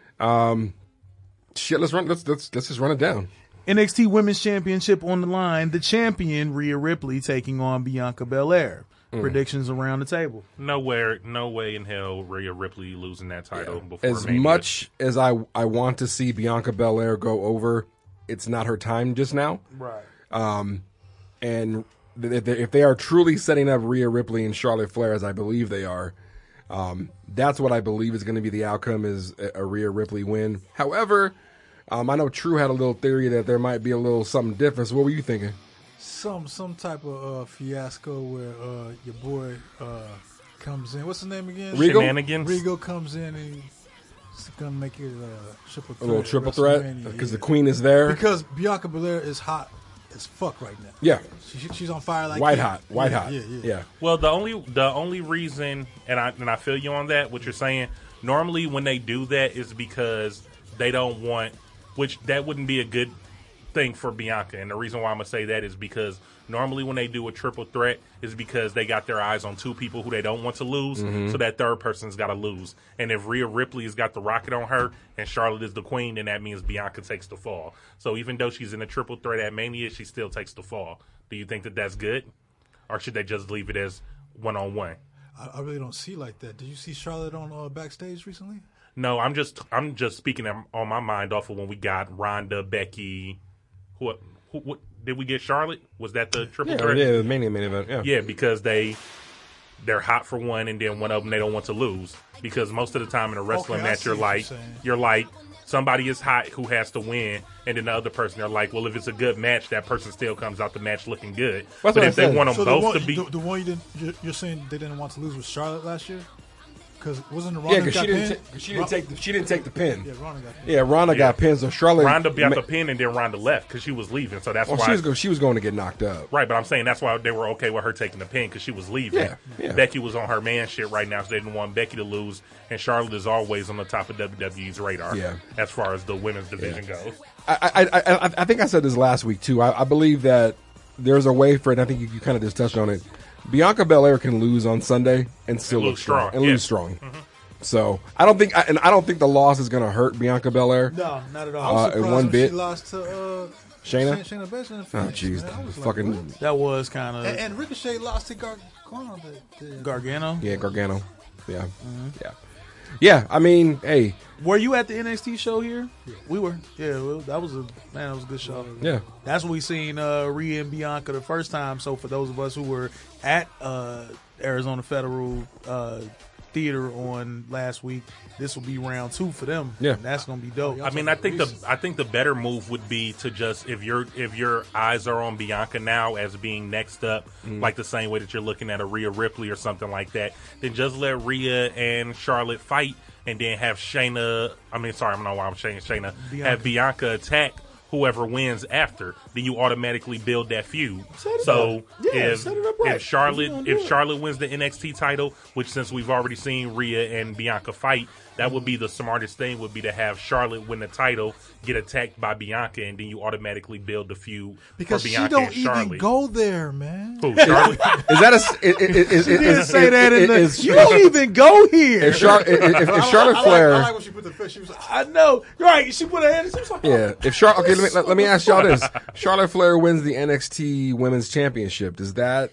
Um, shit, let's run. Let's let's let's just run it down. N X T Women's Championship on the line. The champion Rhea Ripley taking on Bianca Belair. Mm. Predictions around the table. Nowhere, no way in hell Rhea Ripley losing that title Yeah. before As Mania. much as I I want to see Bianca Belair go over, it's not her time just now. Right. Um, and if they, if they are truly setting up Rhea Ripley and Charlotte Flair, as I believe they are, um, that's what I believe is going to be the outcome: is a, a Rhea Ripley win. However, um, I know True had a little theory that there might be a little something different. So what were you thinking? Some some type of uh, fiasco where uh, your boy uh, comes in. What's his name again? Regal? Shenanigans. Regal comes in and he's gonna make it a triple A threat. little triple at threat WrestleMania, because yeah. the Queen is there. Because Bianca Belair is hot as fuck right now. Yeah, She, she- she's on fire like white yeah. hot, white yeah, hot. Yeah, yeah. yeah. Well, the only the only reason, and I and I feel you on that. What you're saying. Normally, when they do that, is because they don't want, which that wouldn't be a good thing for Bianca. And the reason why I'm gonna say that is because normally when they do a triple threat is because they got their eyes on two people who they don't want to lose, Mm-hmm. so that third person's got to lose. And if Rhea Ripley has got the rocket on her and Charlotte is the queen, then that means Bianca takes the fall. So even though she's in a triple threat at Mania, she still takes the fall. Do you think that that's good, or should they just leave it as one on one? I, I really don't see like that. Did you see Charlotte on uh, backstage recently? No, I'm just I'm just speaking on my mind off of when we got Ronda, Becky. What who, what did we get? Charlotte? Was that the triple Yeah, threat? yeah, the Mania main event. Yeah, Yeah, because they they're hot for one, and then one of them they don't want to lose. Because most of the time in a wrestling Okay, I match, see you're what like you're saying. you're like somebody is hot who has to win, and then the other person they're like, well, if it's a good match, that person still comes out the match looking good. That's but what I if they said. want them So the both one, to be, the, the one you didn't, you're, you're saying they didn't want to lose was Charlotte last year? Because wasn't it yeah, Ronda because she got didn't pinned? ta- she didn't take the, she didn't take the pin. Yeah, Ronda got pinned. Yeah, Ronda Yeah. got pinned, so Charlotte. Ronda got ma- the pin, and then Ronda left because she was leaving. So that's Well, why she was go- she was going to get knocked up. Right, but I'm saying that's why they were okay with her taking the pin because she was leaving. Yeah, yeah. Becky was on her man shit right now, so they didn't want Becky to lose. And Charlotte is always on the top of W W E's radar Yeah. as far as the women's division goes. I, I, I, I think I said this last week too. I, I believe that there's a way for it. And I think you, you kind of just touched on it. Bianca Belair can lose on Sunday and still And look lose strong, strong, and yeah. lose strong. So I don't think, I, and I don't think the loss is going to hurt Bianca Belair. No, not at I all. was Uh, in surprised one when bit. she lost to uh, Shayna? Shayna, Shayna Baszler in the Oh, finish, jeez, man. I was like, fucking what? That was kind of And, and Ricochet lost to Gargano. The, the, Gargano. yeah, Gargano. Yeah, Mm-hmm. yeah, yeah. I mean, hey, Were you at the N X T show here? We were. Yeah, well, that was a man. That was a good show. yeah. That's when we seen uh, Rhea and Bianca the first time. So for those of us who were at uh, Arizona Federal uh, Theater on last week, this will be round two for them. Yeah. And that's gonna be dope. I mean, I think the I think the better move would be to just if your if your eyes are on Bianca now as being next up, like the same way that you're looking at a Rhea Ripley or something like that, then just let Rhea and Charlotte fight, and then have Shayna. I mean, sorry, I don't know why I'm saying Shayna. Bianca. Have Bianca attack whoever wins after. Then you automatically build that feud. Set it So up. Yeah, if set it up right. if Charlotte You gonna if do it. Charlotte wins the N X T title, which since we've already seen Rhea and Bianca fight, that would be the smartest thing. Would be to have Charlotte win the title, get attacked by Bianca, and then you automatically build the feud because for she Bianca don't and even Charlotte. go there, man. Who, Charlotte? Is that a? Is, is, is, You didn't is, say is, that in is, the. is- you don't even go here. If, Char- if, if, if Charlotte I like, Flair, I like when she put the fish. She was like, I know. Right. She put her hand. She was like, yeah. If Char- okay, let me let, let me ask y'all this: Charlotte Flair wins the N X T Women's Championship. Does that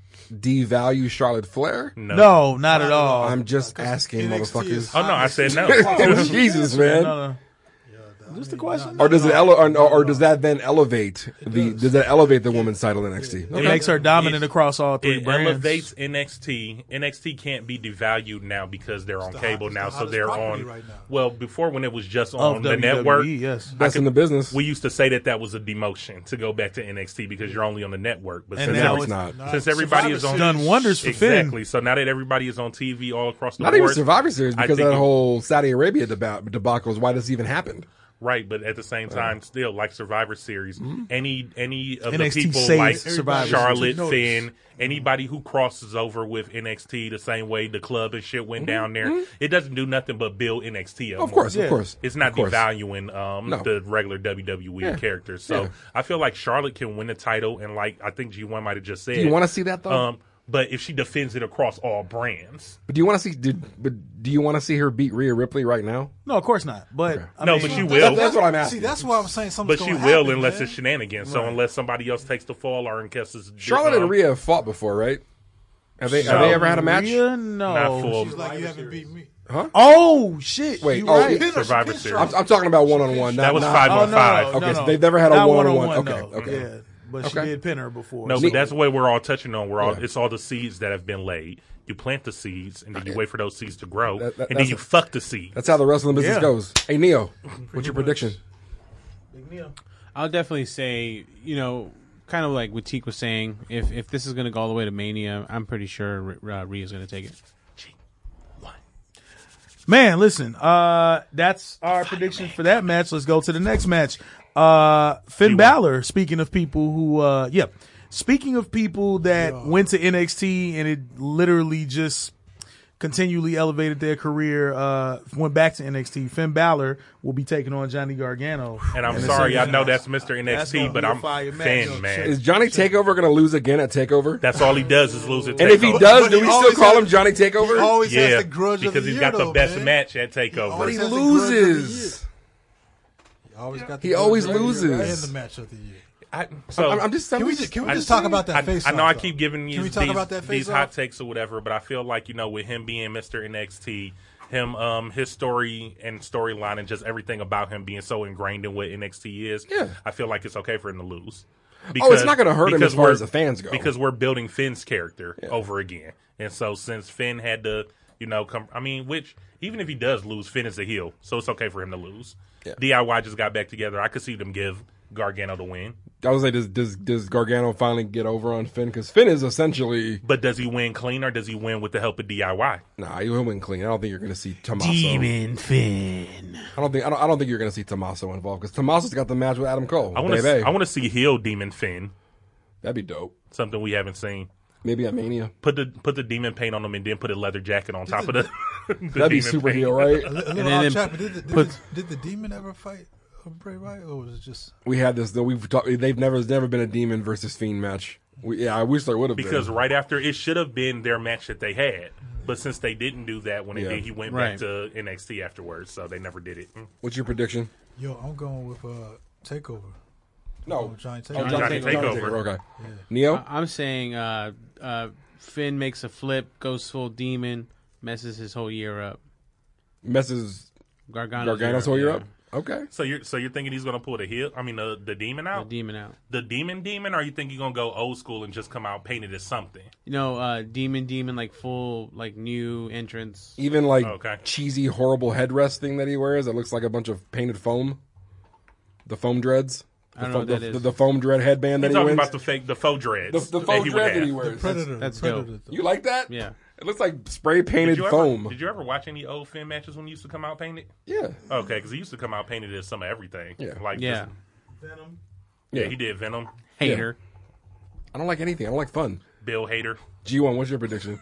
devalue Charlotte Flair? no, not at all. I'm just asking, N X T is motherfuckers. Oh no, I said no. Jesus, man. No, no. This the question? Or does it ele- or, or does that then elevate the does that elevate the women's title in N X T? It makes her dominant It- across all three It brands. elevates N X T. N X T can't be devalued now because they're on the cable hot- it's now, the so hottest they're property on. right now. Well, before when it was just Of on the W W E, network, yes. I Best in could- the business. We used to say that that was a demotion to go back to N X T because you're only on the network. But And since, now every- it's not. since everybody is on, Done wonders for Finn. exactly. So now that everybody is on T V all across the Not board, even Survivor Series I because of think that it- whole Saudi Arabia deba- debacle is why this even happened. Right, but at the same time, still like Survivor Series, any any of N X T the people saves like Survivor Charlotte, Series. Finn, anybody who crosses over with N X T the same way the club and shit went down there, it doesn't do nothing but build N X T up. Of more. course, Yeah. of course. It's not Of course. devaluing um, No. the regular W W E Yeah. characters. So Yeah. I feel like Charlotte can win the title, and like I think G one might have just said, Do you want to see that though? Um, but if she defends it across all brands, but do you want to see? Did, but do you want to see her beat Rhea Ripley right now? No, of course not. But I No, mean, but she That's- will. That's what I'm See, asking. that's why I'm saying something's but she gonna will happen, unless man. it's shenanigans. So unless somebody else takes the fall or guesses Charlotte um, and Rhea have fought before, right? Have they? Have they ever had a match? Rhea, no. Not full. She's like, you haven't beat me. Oh shit! Wait, you oh, right. it- Survivor Pin- Series. I'm, I'm talking about one on one. That was not, five Oh on no, five. no, Okay, so no. they've never had a Not one-on-one. one-on-one, Okay, no. okay. Yeah, but Okay. she did pin her before. No, so- but that's what we're all touching on. We're all Yeah. it's all the seeds that have been laid. You plant the seeds, and then you wait for those seeds to grow, That- that- and then that's you a- fuck the seeds. That's how the wrestling business Yeah. goes. Hey Neo, what's your prediction? I'll definitely say, you know, kind of like what Teak was saying, if if this is going to go all the way to Mania, I'm pretty sure uh, Rhea's going to take it. Man, listen, uh, that's our prediction for that match. Let's go to the next match. Uh, Finn Balor, speaking of people who, uh, yeah, speaking of people that went to N X T and it literally just continually elevated their career, uh, went back to N X T. Finn Balor will be taking on Johnny Gargano. And I'm in the sorry, I singles know match. that's Mister N X That's T, gonna but be a I'm fire match. Finn, man. Is Johnny Takeover going to lose again at Takeover? That's all he does is lose it. And if he does, do we still call him Johnny He Takeover? always has yeah, the grudge of because the he's year, got though, the best man. match at Takeover. But he always has the grudge of the loses. He always got the He grudge always of the year loses. And the match of the year. I, so I'm, I'm just. I'm Can we just, just, can we I- just talk about that I, face? I know I off, keep though? giving Can you we talk these, about that face these hot off? takes or whatever, but I feel like, you know, with him being Mister N X T, him, um, his story and storyline and just everything about him being so ingrained in what N X T is, Yeah. I feel like it's okay for him to lose. Oh, it's not gonna hurt him because as far we're- as the fans go. Because we're building Finn's character over again. And so since Finn had to, you know, come, I mean, which, even if he does lose, Finn is a heel, so it's okay for him to lose. Yeah. D I Y just got back together. I could see them give Gargano the win. I was like, does, does does Gargano finally get over on Finn? Because Finn is essentially. But does he win clean or does he win with the help of D I Y? Nah, he'll win clean. I don't think you're going to see Tommaso. Demon Finn. I don't think. I don't, I don't think you're going to see Tommaso involved because Tommaso's got the match with Adam Cole. I want Baby. to. I want to see heel Demon Finn. That'd be dope. Something we haven't seen. Maybe at Mania. Put the put the demon paint on him and then put a leather jacket on top of the. the That'd be demon super paint. heel, right? A, li- a little then off them track, but did the, did, put- the, did the demon ever fight uh, Bray Wyatt, or was it just? We had this though. We've talked. They've never. There's never been a Demon versus Fiend match. We, yeah, I wish there would have been. Because right after it should have been their match that they had, but since they didn't do that when they Yeah. did, he went Right. back to N X T afterwards, so they never did it. Mm. What's your prediction? Yo, I'm going with uh, Takeover. No, Oh, Johnny Oh, Takeover. Johnny Takeover. Okay, Neo. I- I'm saying uh, uh, Finn makes a flip, goes full demon, messes his whole year up. Messes Gargano's, Gargano's whole year up. Okay. So you're so you're thinking he's going to pull the heel? I mean the the demon The out, demon out. the demon demon, or you think you're going to go old school and just come out painted as something? You know, uh, demon, demon, like full, like new entrance. Even like Okay. cheesy, horrible headrest thing that he wears that looks like a bunch of painted foam. The foam dreads. The, I don't fo- know what the, that the, is. the foam dread headband You're that he talking wears. about the fake, the faux dreads. The, the that faux he would dread that have. he wears. Predator. That's Predator. dope. You like that? Yeah. It looks like spray Did painted you, ever, foam. did you ever watch any old Finn matches when he used to come out painted? Yeah. Okay, because he used to come out painted as some of everything. Yeah. like Yeah. just- Venom. yeah, Yeah. he did Venom. Hater. I don't like anything. I don't like fun. Bill Hader. G one, what's your prediction?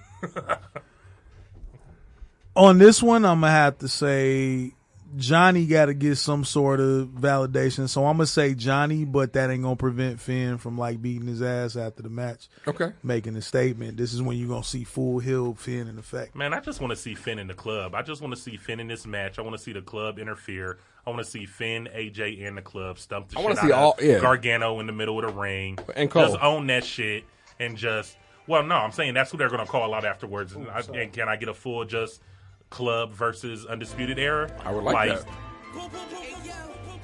On this one, I'm gonna have to say Johnny got to get some sort of validation. So I'm gonna say Johnny, but that ain't gonna prevent Finn from like beating his ass after the match, Okay. making a statement. This is when you're gonna see full heel Finn in effect. Man, I just want to see Finn in the club. I just want to see Finn in this match. I want to see the club interfere. I want to see Finn, A J, and the club stump the I shit wanna out see of all- yeah. Gargano in the middle of the ring. And Cole. Just own that shit and just, well, no, I'm saying that's who they're going to call out afterwards. And, I, and can I get a full just club versus Undisputed Era? I would like that.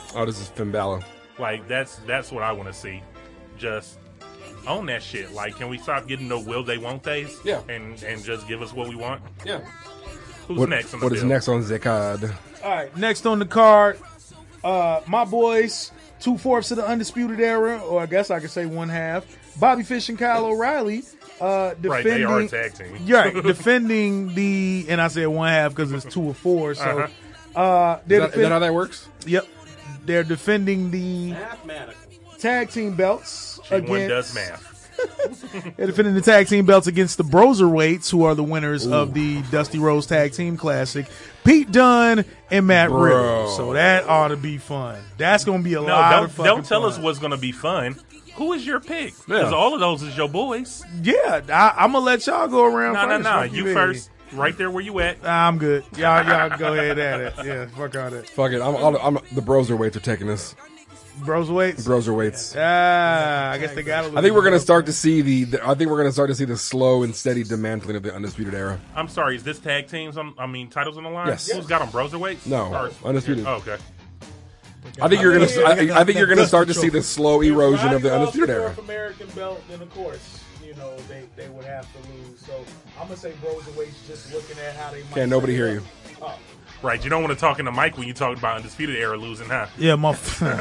Oh, this is Finn Balor. Like that's that's what I want to see. Just own that shit. Like, can we stop getting the will they won't they's? Yeah. And and just give us what we want. Yeah. Who's What, next? On the what is bill? next on the card? All right, next on the card, uh, my boys, two fourths of the Undisputed Era, or I guess I could say one half. Bobby Fish and Kyle O'Reilly. Uh, defending, Right, they are a tag team. Yeah, right, defending the, and I said one half because it's two or four. So, Uh-huh. uh, they're Is that, is defend- that how that works? Yep, they're defending the tag team belts She one against. does math. They're defending the tag team belts against the Broserweights, who are the winners of the Dusty Rose Tag Team Classic, Pete Dunne and Matt Bro. Riddle. So that ought to be fun. That's going to be a No, lot don't, of fucking don't tell fun. us what's going to be fun. Who is your pick? Because Yeah. all of those is your boys. Yeah, I, I'm gonna let y'all go around. No, no, first. no. Fuck You baby. first. Right there where you at. Nah, I'm good. Y'all, y'all go ahead at it. Yeah, fuck all that. Fuck it. I'm, I'm, I'm, the Broserweights are taking this. Broserweights. Broserweights. Ah, I guess they got. I think we're gonna start to see the, the. I think we're gonna start to see the slow and steady dismantling of the Undisputed Era. I'm sorry. Is this tag teams? On, I mean, titles on the line. Yes. Who's got them? Broserweights? No, Or- Undisputed. Oh, okay. I think you're gonna. I, I think you're gonna start to see the slow erosion of the Undisputed Era. North American belt, then of course, you know they, they would have to lose. So I'm gonna say Broserweights. Just looking at how they. Might Can't nobody set hear it you. up. Oh. Right. You don't want to talk in the mic when you talk about Undisputed Era losing, huh? Yeah, my.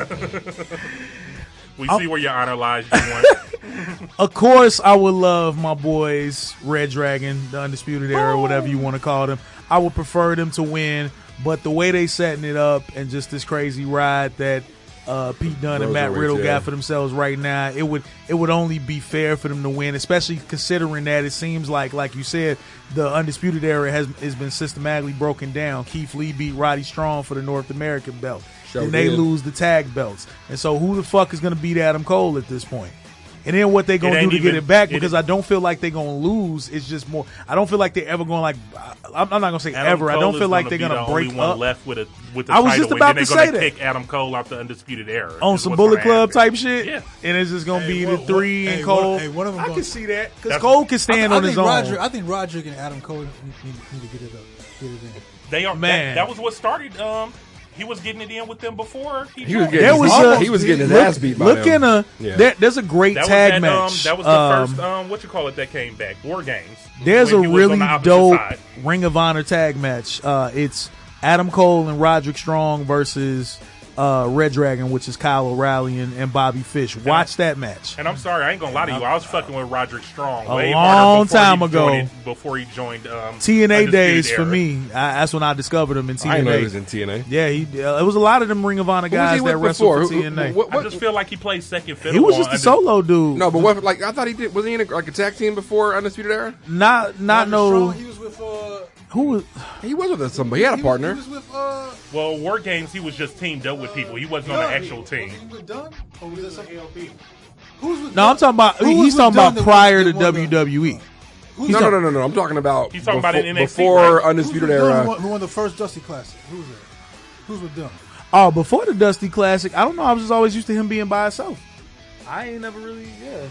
We I'll- see where your honor lies. You want. Of course, I would love my boys, Red Dragon, the Undisputed Era, whatever you want to call them. I would prefer them to win, but the way they setting it up and just this crazy ride that uh, Pete Dunne and Matt Broserweights, Riddle yeah. got for themselves right now, it would it would only be fair for them to win, especially considering that it seems like, like you said, the Undisputed Era has has been systematically broken down. Keith Lee beat Roddy Strong for the North American belt. Sure and they did. lose the tag belts. And so who the fuck is going to beat Adam Cole at this point? And then what they going to do ain't to get even- it back, it- because I don't feel like they're going to lose. It's just more, I don't feel like they're ever going like, I'm, I'm not going to say Adam ever. I Cole don't is feel like gonna they're be going to the break only one up. left with a with the I was title, just about and then to they're say gonna that. kick Adam Cole out the Undisputed Era On is some what's Bullet gonna Club happen. type shit. Yeah. And it's just going to Hey, be what- the three what- and hey, Cole. one- hey, one of them I gonna- can see that. Because That's- Cole can stand I, on I his think own. Roderick, I think Roderick and Adam Cole need, need, need to get it up, get it in. They are Man. That, that was what started. Um, he was getting it in with them before. He, He was joined. getting. There was he, a- he was getting his look, ass beat by look them. in a, Yeah. there, there's a great That was tag that, match. Um, that was the Um, first. Um, what you call it? That came back. War Games. There's a when he was really on the opposite dope side. Ring of Honor tag match. Uh, it's Adam Cole and Roderick Strong versus uh, Red Dragon, which is Kyle O'Reilly and, and Bobby Fish. Watch that match. And I'm sorry, I ain't gonna lie to you. I was fucking with Roderick Strong A way long harder before time he ago. joined- before he joined um, T N A Undisputed days for Era. me. I, that's when I discovered him in T N A. I didn't know he was in T N A. Yeah, he. Uh, it was a lot of them Ring of Honor Who was guys he that with wrestled before? for Who- T N A. what- I what- just feel like he played second fiddle. He was on just a Undis- solo dude. No, but what? Like I thought he did. Was he in a, like a tag team before Undisputed Era? Not not Roderick no. Strong, he was with, uh, Who was? He was with somebody. He had a he was- partner. He was with, uh, Well, War Games, he was just teamed up with people. He wasn't on the Dunn. actual team. Was he with Dunn? Or was that something? Who's with No, I'm talking about. Who was He's with talking Dunn about that prior to won the- W W E. Who's No, that? no, no, no, no. I'm talking about. He's talking before, about in N X T, before right? Undisputed Who's with Dunn Era. who won, who won the first Dusty Classic? Who was that? Who's with Dunn? Oh, before the Dusty Classic, I don't know. I was just always used to him being by himself. I ain't never really. Yeah.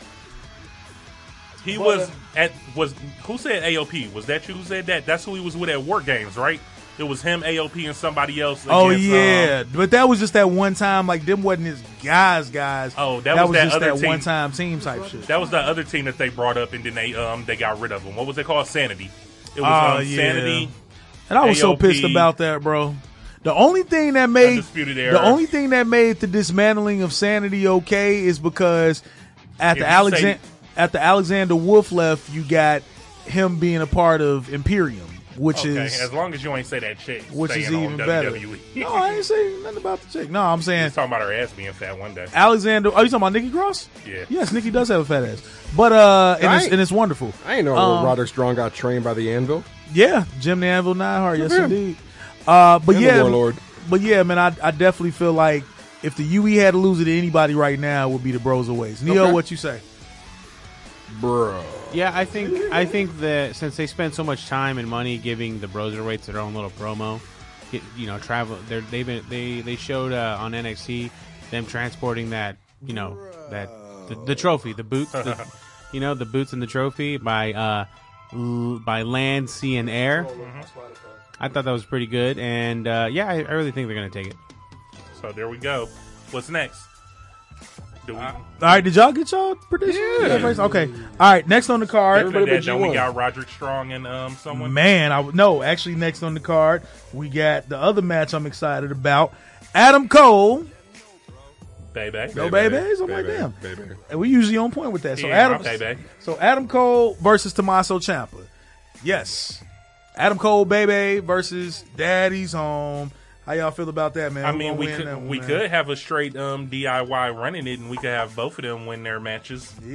He But, was uh, at was who said A O P? Was that you who said that? That's who he was with at War Games, right? It was him, A O P, and somebody else. Oh against, yeah, um, but that was just that one time. Like them wasn't his guys, guys. Oh, that was that just other that team. one time team type shit. that was the other team that they brought up, and then they um they got rid of him. What was it called? Sanity. It was Oh, um, yeah. Sanity. And I was so A O P, pissed about that, bro. The only thing that made Undisputed Era. the only thing that made the dismantling of Sanity okay is because after If you Alexander say- after Alexander Wolf left, you got him being a part of Imperium, which Okay, is as long as you ain't say that chick, which is staying even on better. W W E. No, I ain't saying nothing about the chick. No, I'm saying He's talking about her ass being fat one day. Alexander. Are you talking about Nikki Cross? Yeah. Yes, Nikki does have a fat ass, but uh, and, it's, Right. and it's wonderful. I ain't know Um, Roderick Strong got trained by the Anvil. Yeah, Jim the Anvil Neidhart. Yes, him. indeed. Uh, but And the yeah, Warlord. but yeah, man, I, I definitely feel like if the U E had to lose it to anybody right now, it would be the Broserweights. Neo, Okay. what you say? Bro. Yeah, I think I think that since they spent so much time and money giving the Broserweights their own little promo, get, you know, travel. They're, they've been they they showed uh, on N X T them transporting that you know that the, the trophy, the boots, the, you know, the boots and the trophy by uh l- by land, sea, and air. I thought that was pretty good, and uh, yeah, I, I really think they're gonna take it. So there we go. What's next? Do we? All right, did y'all get y'all predictions? Yeah. Okay. All right, next on the card. Everybody that, but don't G we one. got Roderick Strong and um someone? Man, I no, actually next on the card, we got the other match I'm excited about. Adam Cole. Baby. No babies? I'm like, Baby, damn. baby. And we usually on point with that. So Yeah, Adam my baby. So Adam Cole versus Tommaso Ciampa. Yes. Adam Cole, baby, versus Daddy's Home. How y'all feel about that, man? I Who mean, gonna we win could that one, we man? could have a straight um D I Y running it, and we could have both of them win their matches. Yeah.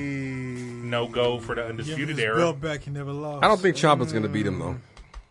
No go for the Give him undisputed his era. belt back. He never lost. I don't think Ciampa's going to beat him though.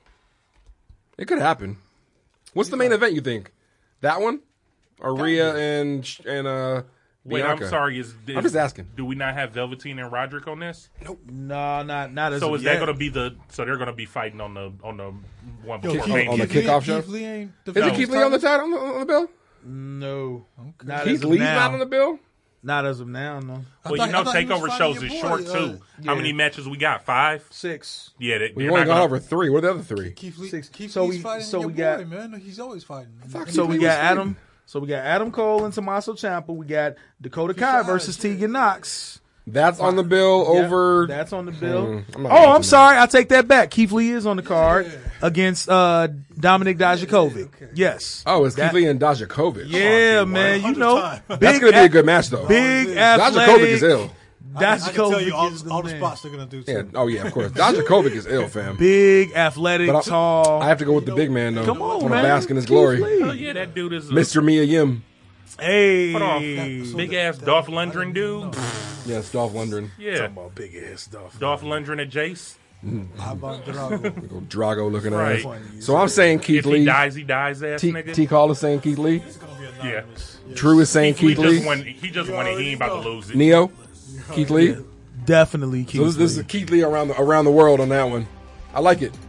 It could happen. What's the main event you think? That one, or Rhea and sh- and uh Wait, Bianca? I'm sorry. Is, is I'm just asking. Do we not have Velveteen and Roderick on this? No, not not as So of is yet. that going to be the? So they're going to be fighting on the on the one Yo, before Keith- Mania. on the Keith Lee- kickoff show? Keith Lee ain't Is defending it Keith his Lee on the title? title on the, on the bill? No. Not Keith as of Lee's now. not on the bill. Not as of now, no. I Well, thought- you I know, thought he was Takeover fighting shows your is boy, short uh, too. How yeah. many matches we got? Five. Six. Yeah, they, We they're only not got gonna- over three. What are the other three? Keith Lee, Six. Keith So Lee's we- fighting so your we got- boy, man. He's always fighting. Fuck. So Keith we Lee got was Adam. So we got Adam Cole and Tommaso Ciampa. We got Dakota Kai shots, versus yeah. Tegan Knox. That's on the bill Yeah, over. that's on the bill. Hmm, I'm not oh, watching I'm that. sorry. I take that back. Keith Lee is on the card against uh, Dominic Dijakovic. Yes. Oh, it's That- Keith Lee and Dijakovic. Yeah, man. You Hundred know, times. big That's gonna be a ath- good match though. Big Dijakovic athletic. is ill. I, can- I can tell you Dijakovic all, is the all the man. spots they're gonna do. Too. Yeah. Oh yeah, of course. Dijakovic is ill, fam. Big, athletic, But I- tall. I have to go with the big man though. Come on, I wanna man. bask in his Keith glory. Lee. Oh yeah, that dude is a Mister Mia Yim. Hey. Hold on. big ass Dolph Lundgren dude. Yes, Dolph Lundgren. Yeah, Talking about big ass stuff. Dolph Lundgren and Jace. How about Drago? Go Drago looking Right. ass. So I'm saying Keith If he Lee. dies, he dies, ass T, nigga. T Call is saying Keith Lee. Yeah, True is saying Keith Lee Keith Lee. just won. He just won it. He ain't about to lose it. Neo. Keith Lee. Definitely Keith So this, this is Lee. Keith Lee around the around the world on that one. I like it.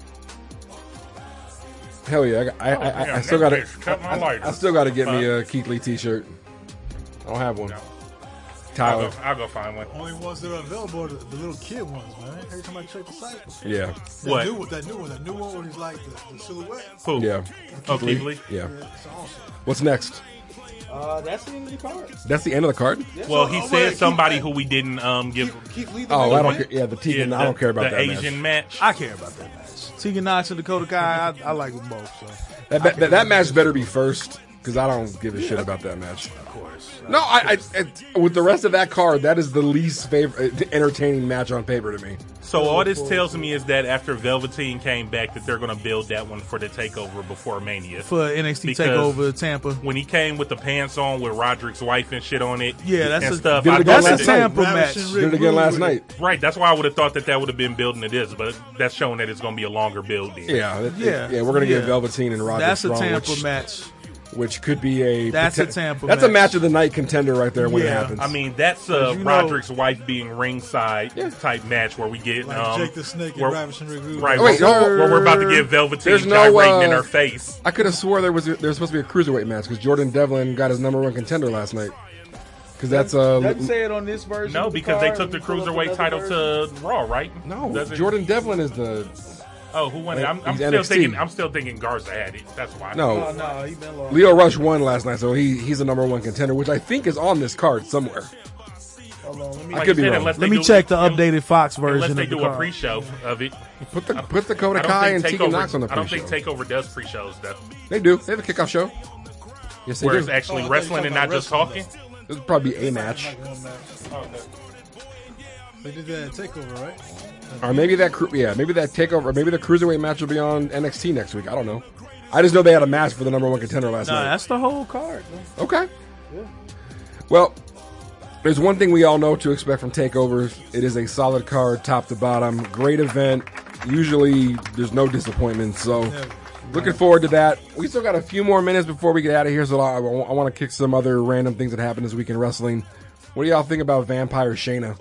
Hell yeah! I, got- I, I, I, Yeah, I still that got to. bitch cut my I, lighter. I still got to get me a Keith Lee T-shirt. I don't have one. No. Tyler. I'll go, I'll go find one. Only ones that are available are the, the little kid ones, man. Every time I check the site, Yeah. that What? new one, that new one, that new one where he's like the, the silhouette. Who? Yeah. Oh, Keith Lee. Yeah. It's awesome. What's next? Uh, that's the end of the card. That's the end of the card. Well, he Oh, said wait, somebody Keith- who we didn't um give. Keith, Keith Lee. The Oh, main I don't event? care. Yeah, the Yeah, Tegan. the, I don't care about the that Asian match. match. I care about that match. Tegan Knox and Dakota Kai, I, I like them both. So. That, that, that, that match better be first because I don't give a shit about that match. Of course. No, I, I, I with the rest of that card, that is the least favorite entertaining match on paper to me. So all this tells me is that after Velveteen came back, that they're going to build that one for the takeover before Mania. For N X T Because Takeover Tampa. when he came with the pants on with Roderick's wife and shit on it, Yeah, that's and a- stuff. Did it I again thought last that- night. Tampa match. Ravishing Did Rick it again Rude last with night. Right, that's why I would have thought that that would have been building to this, but that's showing that it's going to be a longer build. Then. Yeah, it- Yeah. yeah. We're gonna Yeah. get Velveteen and Roger That's a Strong, Tampa which, match. which could be a That's a poten- Tampa That's a match. match of the night contender right there when it Yeah. happens. I mean, that's uh, you know- Roderick's wife being ringside type match where we get Like um, Jake the Snake and where- Ravishing Rick Rude. right, Oh, wait, where, no. where we're about to give Velveteen There's no, gyrating uh, in her face. I could have swore there was there was supposed to be a cruiserweight match because Jordan Devlin got his number one contender last night. Because that's uh Doesn't say it on this version. No, of the because they card. took the We pull up cruiserweight another title version. to Raw, right? no Doesn't- Jordan Devlin is the Oh, who won it? I'm, I'm He's still N X T. thinking. I'm still thinking Garza had it. That's why. no. Oh, no, he been long. Leo Rush won last night, so he he's the number one contender, which I think is on this card somewhere. Hold on, let me, I Like could be said, wrong. unless let they me do- check the un- updated Fox version Unless they of the do a card. pre-show of it. Put the put Dakota I don't Kai think and Tegan Takeover. Knox on the I don't pre-show. think Takeover does pre-shows though, They do. They have a kickoff show. Yes, they where do. it's actually Oh, I thought you wrestling were and talking not just about talking. wrestling, This would probably be a match, Like one match. They did that at Takeover, right? or maybe that cru- yeah, maybe that takeover, or maybe the cruiserweight match will be on N X T next week. I don't know. I just know they had a match for the number one contender last No, night. that's the whole card. man. Okay. Well, there's one thing we all know to expect from takeovers. It is a solid card, top to bottom. Great event. Usually, there's no disappointment. So, looking forward to that. We still got a few more minutes before we get out of here. So, I, I want to kick some other random things that happened this week in wrestling. What do y'all think about Vampire Shayna?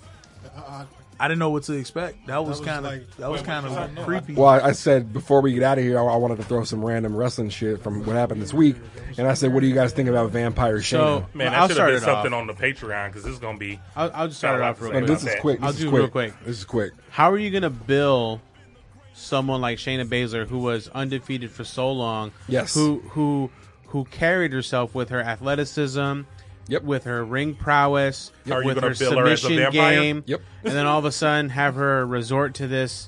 I didn't know what to expect. That was was kind of like- that was kind I of know. creepy. Well, I, I said before we get out of here, I, I wanted to throw some random wrestling shit from what happened this week. And I said, what do you guys think about Vampire Shayna? So, Man, I'll that should start have been it off. something on the Patreon because this is gonna be. I'll, I'll just start it off real and quick. this is quick. This I'll is do quick. real quick. This is quick. How are you going to bill someone like Shayna Baszler, who was undefeated for so long? Yes. Who who who carried herself with her athleticism, Yep. with her ring prowess, Are you with gonna her bill her as a submission vampire? game, Yep. and then all of a sudden have her resort to this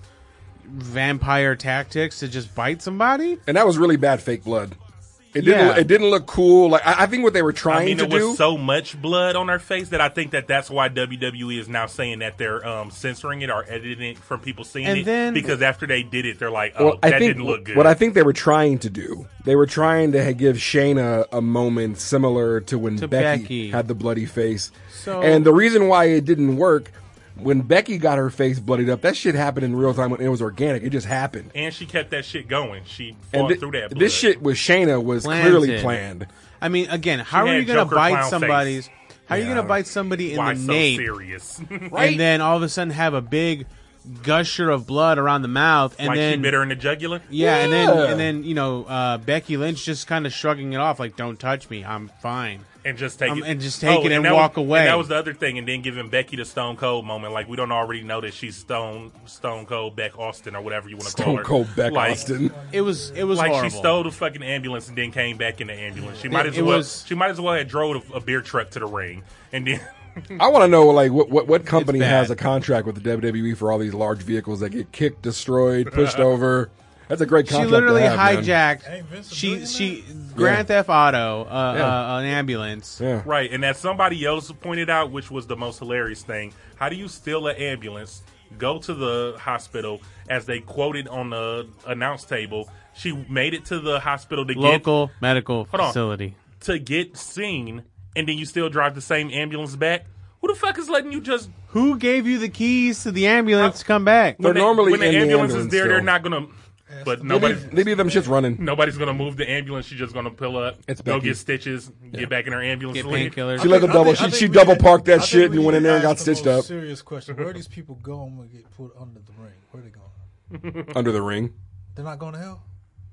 vampire tactics to just bite somebody. And that was really bad fake blood. It didn't. Yeah. It didn't look cool. Like I, I think what they were trying I mean, to there do. was so much blood on her face that I think that that's why W W E is now saying that they're um, censoring it or editing it from people seeing And it. then- because after they did it, they're like, oh, Well, I that think didn't look good. what I think they were trying to do, they were trying to give Shayna a moment similar to when To Becky, Becky. had the bloody face. So- and the reason why it didn't work, when Becky got her face bloodied up, that shit happened in real time when it was organic. It just happened. and she kept that shit going. She And fought thi- through that blood. this shit with Shayna was Planted. clearly planned. I mean, again, how She are had you going to Joker bite clown somebody's? face. How are you Yeah. going to bite somebody in Why the so nape, serious? and then all of a sudden have a big gusher of blood around the mouth, and like then she bit her in the jugular? yeah, and then Yeah. and then you know uh, Becky Lynch just kind of shrugging it off, like "Don't touch me, I'm fine." And just take Um, it. and just take it and that walk was, away. And that was the other thing. And then giving Becky the Stone Cold moment. Like, we don't already know that she's Stone Stone Cold Beck Austin or whatever you want to call Stone her. Cold Beck like, Austin. It was it was Like, horrible. she stole the fucking ambulance and then came back in the ambulance. She might It- as it well. was- she might as well have drove a, a beer truck to the ring. And then. I want to know, like, what what, what company bad. has a contract with the W W E for all these large vehicles that get kicked, destroyed, pushed over? That's a great She contract. literally to have, man. hijacked. Hey, Vince, a She billionaire? she Grand Theft Auto, uh, Yeah. uh, an ambulance. Yeah. Right, and as somebody else pointed out, which was the most hilarious thing, how do you steal an ambulance, go to the hospital, as they quoted on the announce table, she made it to the hospital to Local medical Hold on. facility. get to get seen, and then you still drive the same ambulance back? Who the fuck is letting you just... Who gave you the keys to the ambulance to come back? They're when they- normally when the in the ambulance is ambulance there, they're still. not going to... But They nobody... leave, they leave them shits running. Nobody's gonna move the ambulance. She's just gonna pull up, It's go Becky. get stitches, get back in her ambulance, Get and leave. painkillers. She let the I double. think- I She, think she we double need- parked I that think shit we and went need in to there and got ask the stitched most up Serious question: where are these people going when they get put under the ring? Where are they going? under the ring. They're not going to hell.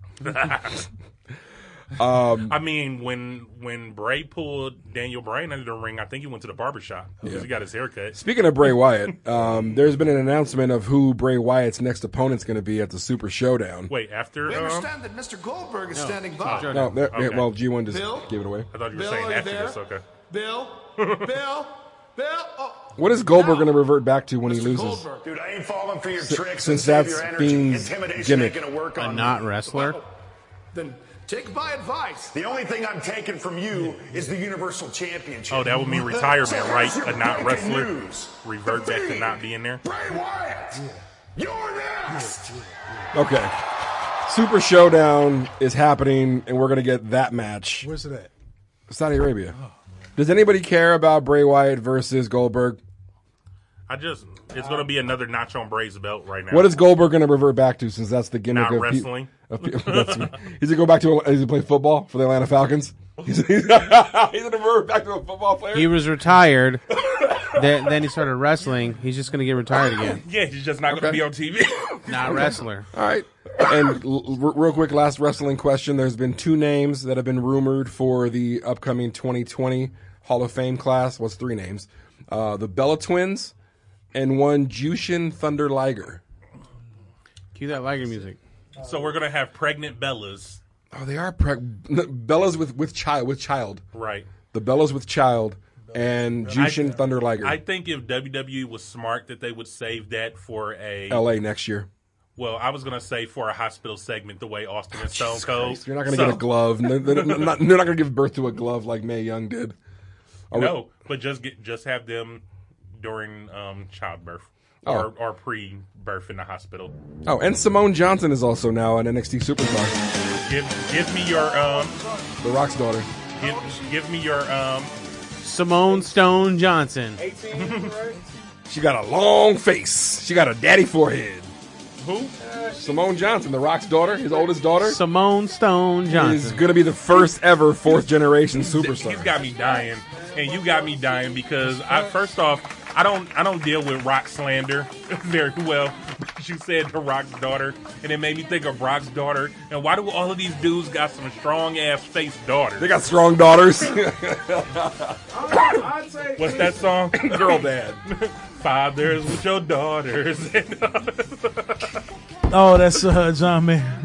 I mean, when when Bray pulled Daniel Bryan under the ring, I think he went to the barbershop because he got his hair cut. Speaking of Bray Wyatt, um, there's been an announcement of who Bray Wyatt's next opponent's going to be at the Super Showdown. Wait, after We um, understand that Mister Goldberg is standing by. No, there- Okay. well, G one just Bill? gave it away. I thought you were Bill, saying are you after there? this. Okay. Bill, Bill, Bill. Oh. What is Goldberg going to revert back to when he Mister loses? Goldberg. Dude, I ain't falling for your S- tricks. since and save that's your energy. Fiend's Intimidation gimmick. ain't gonna work on A me. not wrestler. Then take my advice. The only thing I'm taking from you is the Universal Championship. Oh, that would mean retirement, So right? here's your A not breaking wrestler news. revert back to Fiend, not being there. Bray Wyatt, you're next. Okay. Super Showdown is happening, and we're going to get that match. Where's it at? Saudi Arabia. Does anybody care about Bray Wyatt versus Goldberg? I just, it's going to be another notch on Bray's belt right now. What is Goldberg going to revert back to, since that's the gimmick Not of pe- wrestling. of pe- that's, he's going to go back to, he's going to play football for the Atlanta Falcons? He's, he's going to revert back to a football player? He was retired. then, then he started wrestling. He's just going to get retired again. Yeah, he's just not going to Okay. be on T V. Not wrestler. All right. And l- r- real quick, last wrestling question. There's been two names that have been rumored for the upcoming twenty twenty Hall of Fame class. What's three names? Uh, the Bella Twins and one Jushin Thunder Liger. Cue that Liger music. So we're going to have pregnant Bellas. Oh, they are preg- Bellas with, with child with child. Right. The Bellas with child and Jushin I- Thunder Liger. I think if W W E was smart, that they would save that for a. L A next year. Well, I was going to say for a hospital segment, the way Austin and Stone Cold. You're not going to So- get a glove. They're, they're not, they're not going to give birth to a glove like Mae Young did. Are we- No, but just get just have them during um, childbirth Oh. or, or pre-birth in the hospital. Oh, and Simone Johnson is also now an N X T superstar. Give give me your um The Rock's daughter. give, give me your um Simone Stone Johnson. She got a long face. She got a daddy forehead. who? Simone Johnson, The Rock's daughter, his oldest daughter, Simone Stone is Johnson. going to be the first ever fourth generation superstar. He's got me dying, and you got me dying because I first off I don't I don't deal with rock slander very well. You said The Rock's daughter, and it made me think of Brock's daughter. And why do all of these dudes got some strong ass face daughters? They got strong daughters. I'd say What's that song? Girl dad. Fathers with your daughters. Oh, that's uh, John Mayer.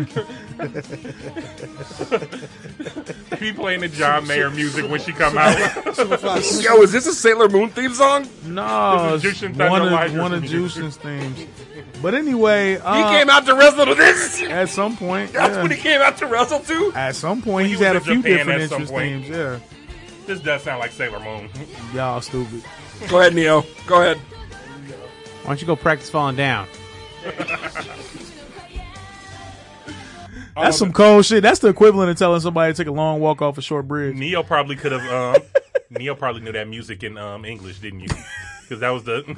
He playing the John Mayer music when she come out. Yo, is this a Sailor Moon theme song? No, This is it's Jushin one Thunder of, Liger's one of music. Jushin's themes. But anyway, uh, He came out to wrestle to this. at some point. That's yeah. what he came out to wrestle to. At some point, When he's he was had a in few Japan different at some interest point. themes. Yeah, This does sound like Sailor Moon. y'all stupid. Go ahead, Neo. Go ahead. Why don't you go practice falling down? That's some cold shit. That's the equivalent of telling somebody to take a long walk off a short bridge. Neo probably could have. Um, Neo probably knew that music in um, English, didn't you? Because that was the.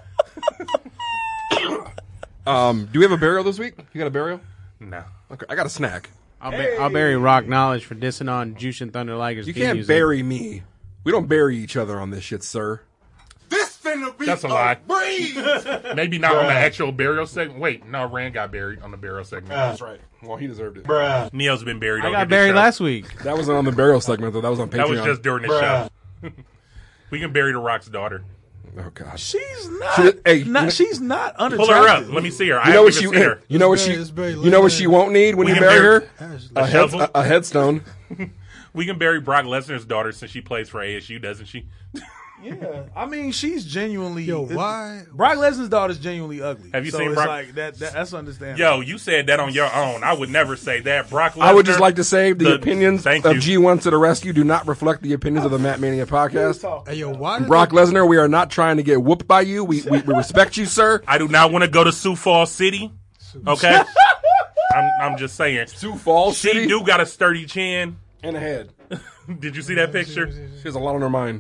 Um, do we have a burial this week? You got a burial? No. Okay, I got a snack. I'll, ba- I'll bury Rock Knowledge for dissing on Jushin Thunder Liger's You theme can't music. bury me. We don't bury each other on this shit, sir. This finna be That's a lie. breeze. Maybe not on the actual burial segment. Wait, no, Rand got buried on the burial segment. That's right. Well, he deserved it. Bruh. Neo's been buried. I on got this buried show. last week. That wasn't on the burial segment, though. That was on Patreon. That was just during the Bruh. show. We can bury the Rock's daughter. Oh, gosh. She's not. She- hey, not you- she's not Pull unattractive. her up. Let me see her. I You know haven't what she? even seen her. You know what It's she? very- it's very You know what she limited. won't need when We you can bury bury- her? A A, head, shovel? a, a headstone. We can bury Brock Lesnar's daughter since she plays for A S U, doesn't she? Yeah, I mean, she's genuinely. Yo, why? Brock Lesnar's daughter's genuinely ugly. Have you so seen it's Brock- Like that, that, that's understandable. Yo, you said that on your own. I would never say that. Brock Lesnar. I would just like to say the, the- opinions thank of you. G one to the rescue do not reflect the opinions of the Matt Mania podcast. Hey, yo, why? did Brock they- Lesnar, we are not trying to get whooped by you. We we, we respect you, sir. I do not want to go to Sioux Falls City. Okay? I'm, I'm just saying. Sioux Falls She City do got a sturdy chin. and a head. Did you see that picture? She has a lot on her mind.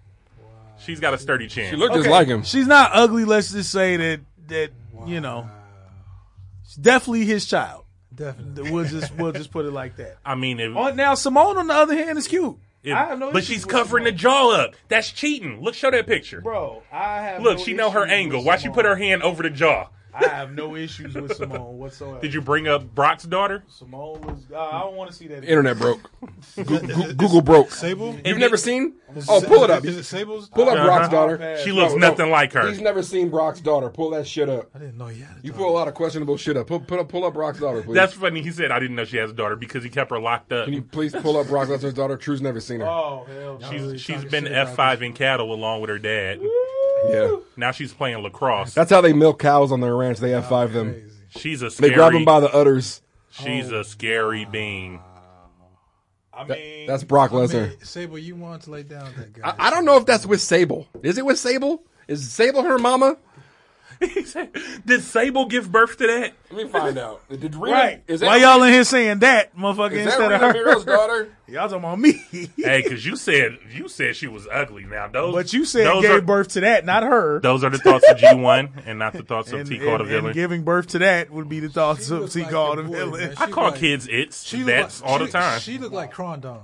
She's got a sturdy chin. She looked just Okay, like him. She's not ugly. Let's just say that that you know, she's definitely his child. Definitely. We'll just we'll just put it like that. I mean, if, Oh, now Simone, on the other hand, is cute. if- I have no but issues she's with covering the Simone. jaw up. That's cheating. Look, show that picture. Bro, I have Look, no she know her issues angle. with Why she Simone. put her hand over the jaw? I have no issues with Simone whatsoever. Did you bring up Brock's daughter? Simone was. Uh, I don't want to see that. Internet broke. Go- go- Google broke. Sable? You've never seen? Oh, pull it up. Is it Sable's? Pull up Uh-huh. Brock's daughter. She looks No, no. nothing like her. He's never seen Brock's daughter. Pull that shit up. I didn't know he had a You daughter. pull a lot of questionable shit up. Pull, pull up, pull up Brock's daughter, please. That's funny. He said I didn't know she has a daughter because he kept her locked up. Can you please pull up Brock Lesnar's daughter? True's never seen her. Oh hell, no. She's really she's talking been shit about F five in cattle along with her dad. Yeah. Now she's playing lacrosse. That's how they milk cows on their ranch. They have five them. Crazy. She's a They scary. grab them by the udders. She's a scary being. I That- mean, that's Brock I mean, Lesnar. Sable, you want to lay down with that guy. I, I don't know if that's with Sable. Is it with Sable? Is Sable her mama? He said, "Did Sable give birth to that?" Let me find out. Did Rita, right. Is that, Why y'all in here saying that, motherfucker, is that instead of Rita her? Miro's daughter? Y'all talking about me. Hey, because you said you said she was ugly. Now those, But you said those gave are, birth to that, not her. Those are the thoughts of G one, and not the thoughts of And, T. Call the and- and Villain. giving birth to that would be the thoughts She of looks T. like Call the the boy, Villain. man. I She call like- kids it's. She look That's like- all she- the time. She looked like Crondon.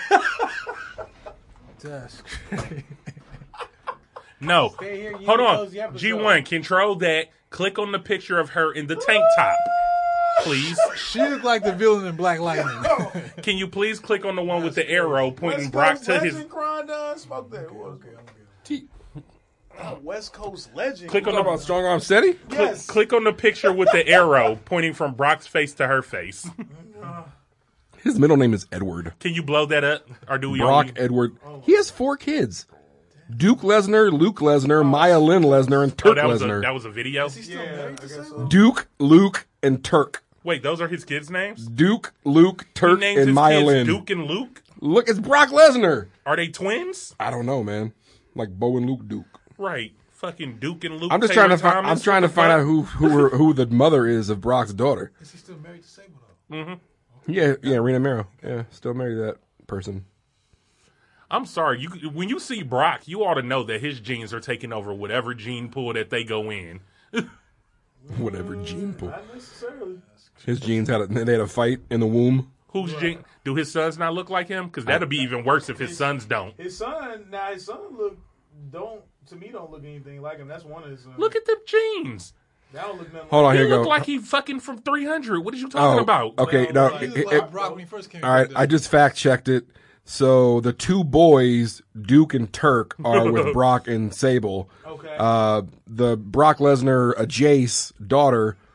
That's crazy. No, Stay here, you hold ain't on. close the episode. G one, control that. Click on the picture of her in the tank top, please. She looked like the villain in Black Lightning. Can you please click on the one with the arrow pointing Brock to his? Crondon, smoke that. T- Uh, West Coast legend. Click on Talk the about Strong Arm Steady? Yes. click on the picture with the arrow pointing from Brock's face to her face. His middle name is Edward. Can you blow that up, or do we? Brock only- Edward. He has four kids. Duke Lesnar, Luke Lesnar, Maya Lynn Lesnar, and Oh, Turk that was a, Lesnar. that was a video. Yeah, I guess so. Duke, Luke, and Turk. Wait, those are his kids' names. Duke, Luke, He Turk, names and his Maya kids Lynn. Duke and Luke. Look, it's Brock Lesnar. Are they twins? I don't know, man. Like Bo and Luke Duke. Right, fucking Duke and Luke. I'm just Taylor trying to find. Thomas, I'm trying to what the find fuck? out who who were, who the mother is of Brock's daughter. Is he still married to Sable though? Yeah, yeah, Rena Mero. Yeah, still married to that person. I'm sorry. You when you see Brock, you ought to know that his genes are taking over whatever gene pool that they go in. Whatever gene pool. Not necessarily. His genes had a, they had a fight in the womb. Whose gene? Do his sons not look like him? Because that'd be even worse if his sons don't. His son, now his son look, don't, to me don't look anything like him. That's one of his sons. Look at the genes. That don't look nothing Hold on, like He here you look go. like he fucking from three hundred. What are you talking Oh, about? okay. Well, No, like- He it- looked it- like Brock when he first came. all right. I just fact checked it. So the two boys, Duke and Turk, are with Brock and Sable. Okay. Uh, the Brock Lesnar, uh, Jace daughter,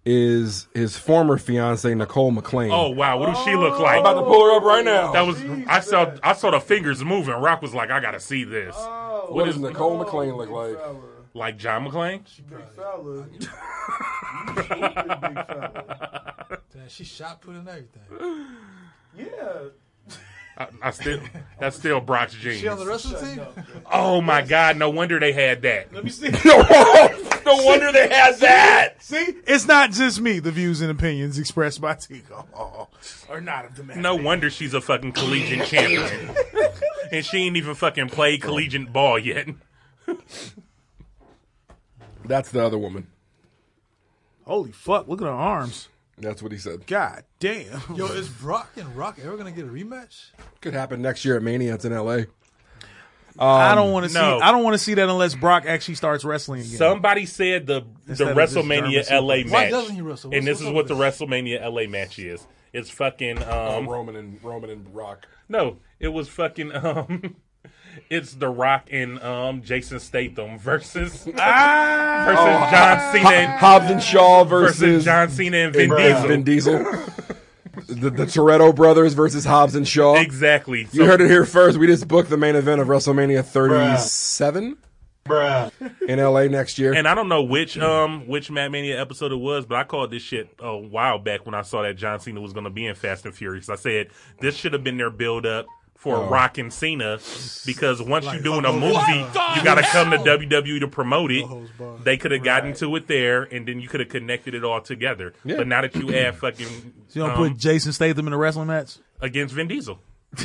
is his former fiance Nicole McLean. Oh wow, what does she look like? I'm about to pull her up right now. That was I saw I saw the fingers moving. Rock was like, I gotta see this. Oh, what does Nicole McLean look like? Like John McClane? She big fella. You stupid big fella. Damn, she shot put in everything. Yeah. I, I still that's still Brock's genius. She on the wrestling team? Oh my God! No wonder they had that. Let me see. no, no wonder they had that. See, it's not just me. The views and opinions expressed by Tico are not of the man. No wonder she's a fucking collegiate champion, and she ain't even fucking played collegiate ball yet. That's the other woman. Holy fuck! Look at her arms. That's what he said. God damn. Yo, is Brock and Rock ever gonna get a rematch? Could happen next year at Mania. It's in L A. Um, I don't want to no. see. I don't want to see that unless Brock actually starts wrestling again. Somebody said the Instead the of just WrestleMania German L A Suplex. match, Why doesn't he wrestle? and this What's is up what the with WrestleMania L A match is. It's fucking um, uh, Roman and Roman and Rock. no, it was fucking um, it's The Rock and um Jason Statham versus Ah! versus Oh, John Cena and, Hobbs and Shaw versus, versus John Cena and Vin and Diesel. Vin Diesel. the, the Toretto brothers versus Hobbs and Shaw. Exactly. You So- heard it here first. We just booked the main event of WrestleMania thirty-seven Bruh. in L A next year. And I don't know which um which Mad Mania episode it was, but I called this shit a while back when I saw that John Cena was going to be in Fast and Furious. I said this should have been their build up for Oh. Rock and Cena, because once Like, you're doing fuck a those movie, bars. you got to come to W W E to promote it. Those bars. They could have gotten to it there, and then you could have connected it all together. Yeah. But now that you add fucking So you don't um, put Jason Statham in a wrestling match? against Vin Diesel.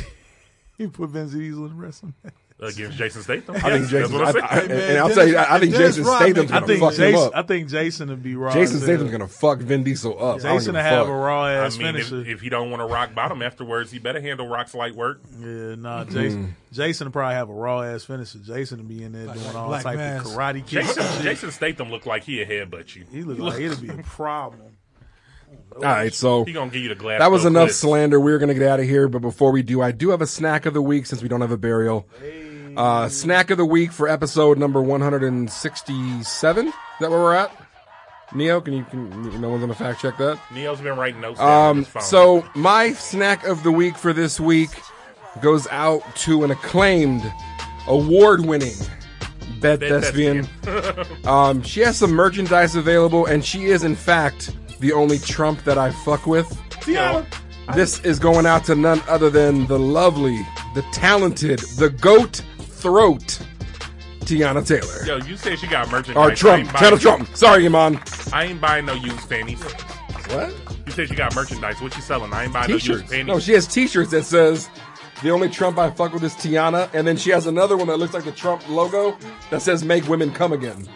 You put Vin Diesel in a wrestling match? Against Jason Statham. I think Yes, Jason. that's what I, I I, said. and man, I'll Dennis- tell you, I, I think Dennis Jason Rodman Statham's I gonna think fuck him Jason. up. I think Jason would be raw. Jason as hell. Statham's gonna fuck Vin Diesel up. I don't Jason give to a have fuck. a raw I ass mean, if, finisher. if he don't want to rock bottom afterwards, he better handle Rock's light work. Yeah, nah, Jason. Jason would probably have a raw ass finisher. Jason would be in there Like- doing like all Black type Mass. of karate kicks. Jason, Jason Statham looked like he a headbutt you. He looked like it'd be a problem. All right, so He gonna give you the glass. that was toe enough clips. slander. We're gonna get out of here, but before we do, I do have a snack of the week since we don't have a burial. Uh, snack of the week for episode number one hundred sixty-seven. Is that where we're at? Neo, can you? Can, no one's gonna fact check that. Neo's been writing notes down on Um, his phone. so my snack of the week for this week goes out to an acclaimed, award-winning Bet Bet Thespian. Thespian. Um, she has some merchandise available, and she is in fact the only Trump that I fuck with. Tiana. This is going out to none other than the lovely, the talented, the goat throat, Tiana Taylor. Yo, you said she got merchandise. Or I Trump, ain't buying- Tiana Trump. Sorry, Iman. I ain't buying no used panties. What? You said she got merchandise. What you selling? I ain't buying no used T-shirts. panties. No, she has T-shirts that says the only Trump I fuck with is Tiana, and then she has another one that looks like the Trump logo that says "Make Women Come Again."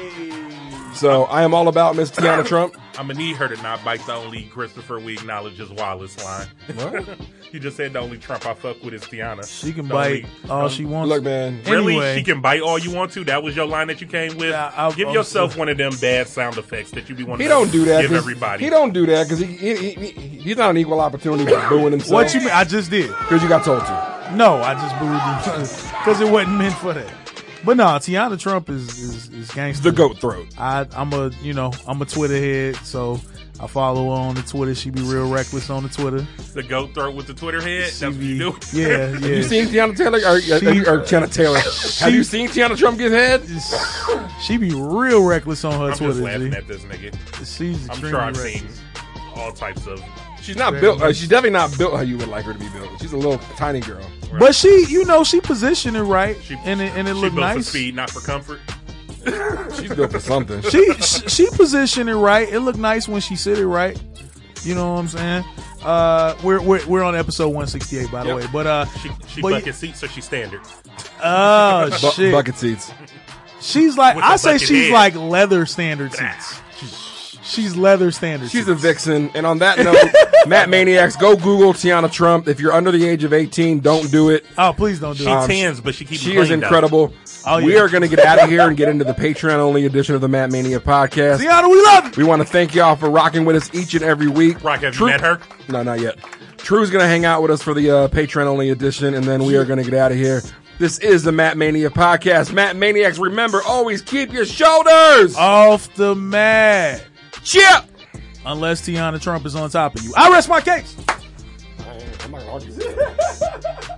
So I am all about Miss Tiana Trump. I'm gonna need her to not bite the only Christopher we acknowledge as Wallace line. What? You just said the only Trump I fuck with is Tiana. She can The bite only- all she wants. Look, man. Really? Anyway. She can bite all you want to? That was your line that you came with? Yeah, I'll- Give I'll- yourself one of them bad sound effects that you be wanting He to don't do that. give 'cause- everybody. He don't do that because he, he, he, he- he's not an equal opportunity for booing himself. What you mean? I just did. Because you got told to. No, I just booed him because it wasn't meant for that. But no, Tiana Trump is is, is gangster. The goat throat. I, I'm a you know I'm a Twitter head, so I follow her on the Twitter. She be real reckless on the Twitter. The goat throat with the Twitter head? That's She what you be- do? Yeah, yeah. Have you seen Tiana Taylor? Or, or, She- or Tiana Taylor? Have you seen Tiana Trump give head? She be real reckless on her I'm Twitter. just laughing G. at this nigga. She's I'm extremely sure I've reckless. seen all types of... She's not built. Uh, she's definitely not built how you would like her to be built. She's a little tiny girl. But she, you know, she positioned it right, She, and it and it she looked built for nice. speed, not for comfort. She's built for something. She she she positioned it right. It looked nice when she sit it right. You know what I'm saying? Uh, we're we're we're on episode one sixty-eight, by the Yep. way. But uh, She, she but- bucket seats, so she's standard. oh Bu- shit, bucket seats. she's like With the I say bucket she's head. like leather standard seats. She's leather standard. She's seats. a vixen. And on that note, Matt Maniacs, go Google Tiana Trump. If you're under the age of eighteen, don't do it. Oh, please don't do She it. Um, tans, but she keeps She is incredible. Oh, We yeah. are going to get out of here and get into the Patreon-only edition of the Matt Mania podcast. Tiana, we love you. We want to thank y'all for rocking with us each and every week. Rock, have True- you met her? No, not yet. Drew's going to hang out with us for the uh, Patreon-only edition, and then we are going to get out of here. This is the Matt Mania podcast. Matt Maniacs, remember, always keep your shoulders Off the mat. Chip. unless Tiana Trump is on top of you. I rest my case. I'm not gonna argue.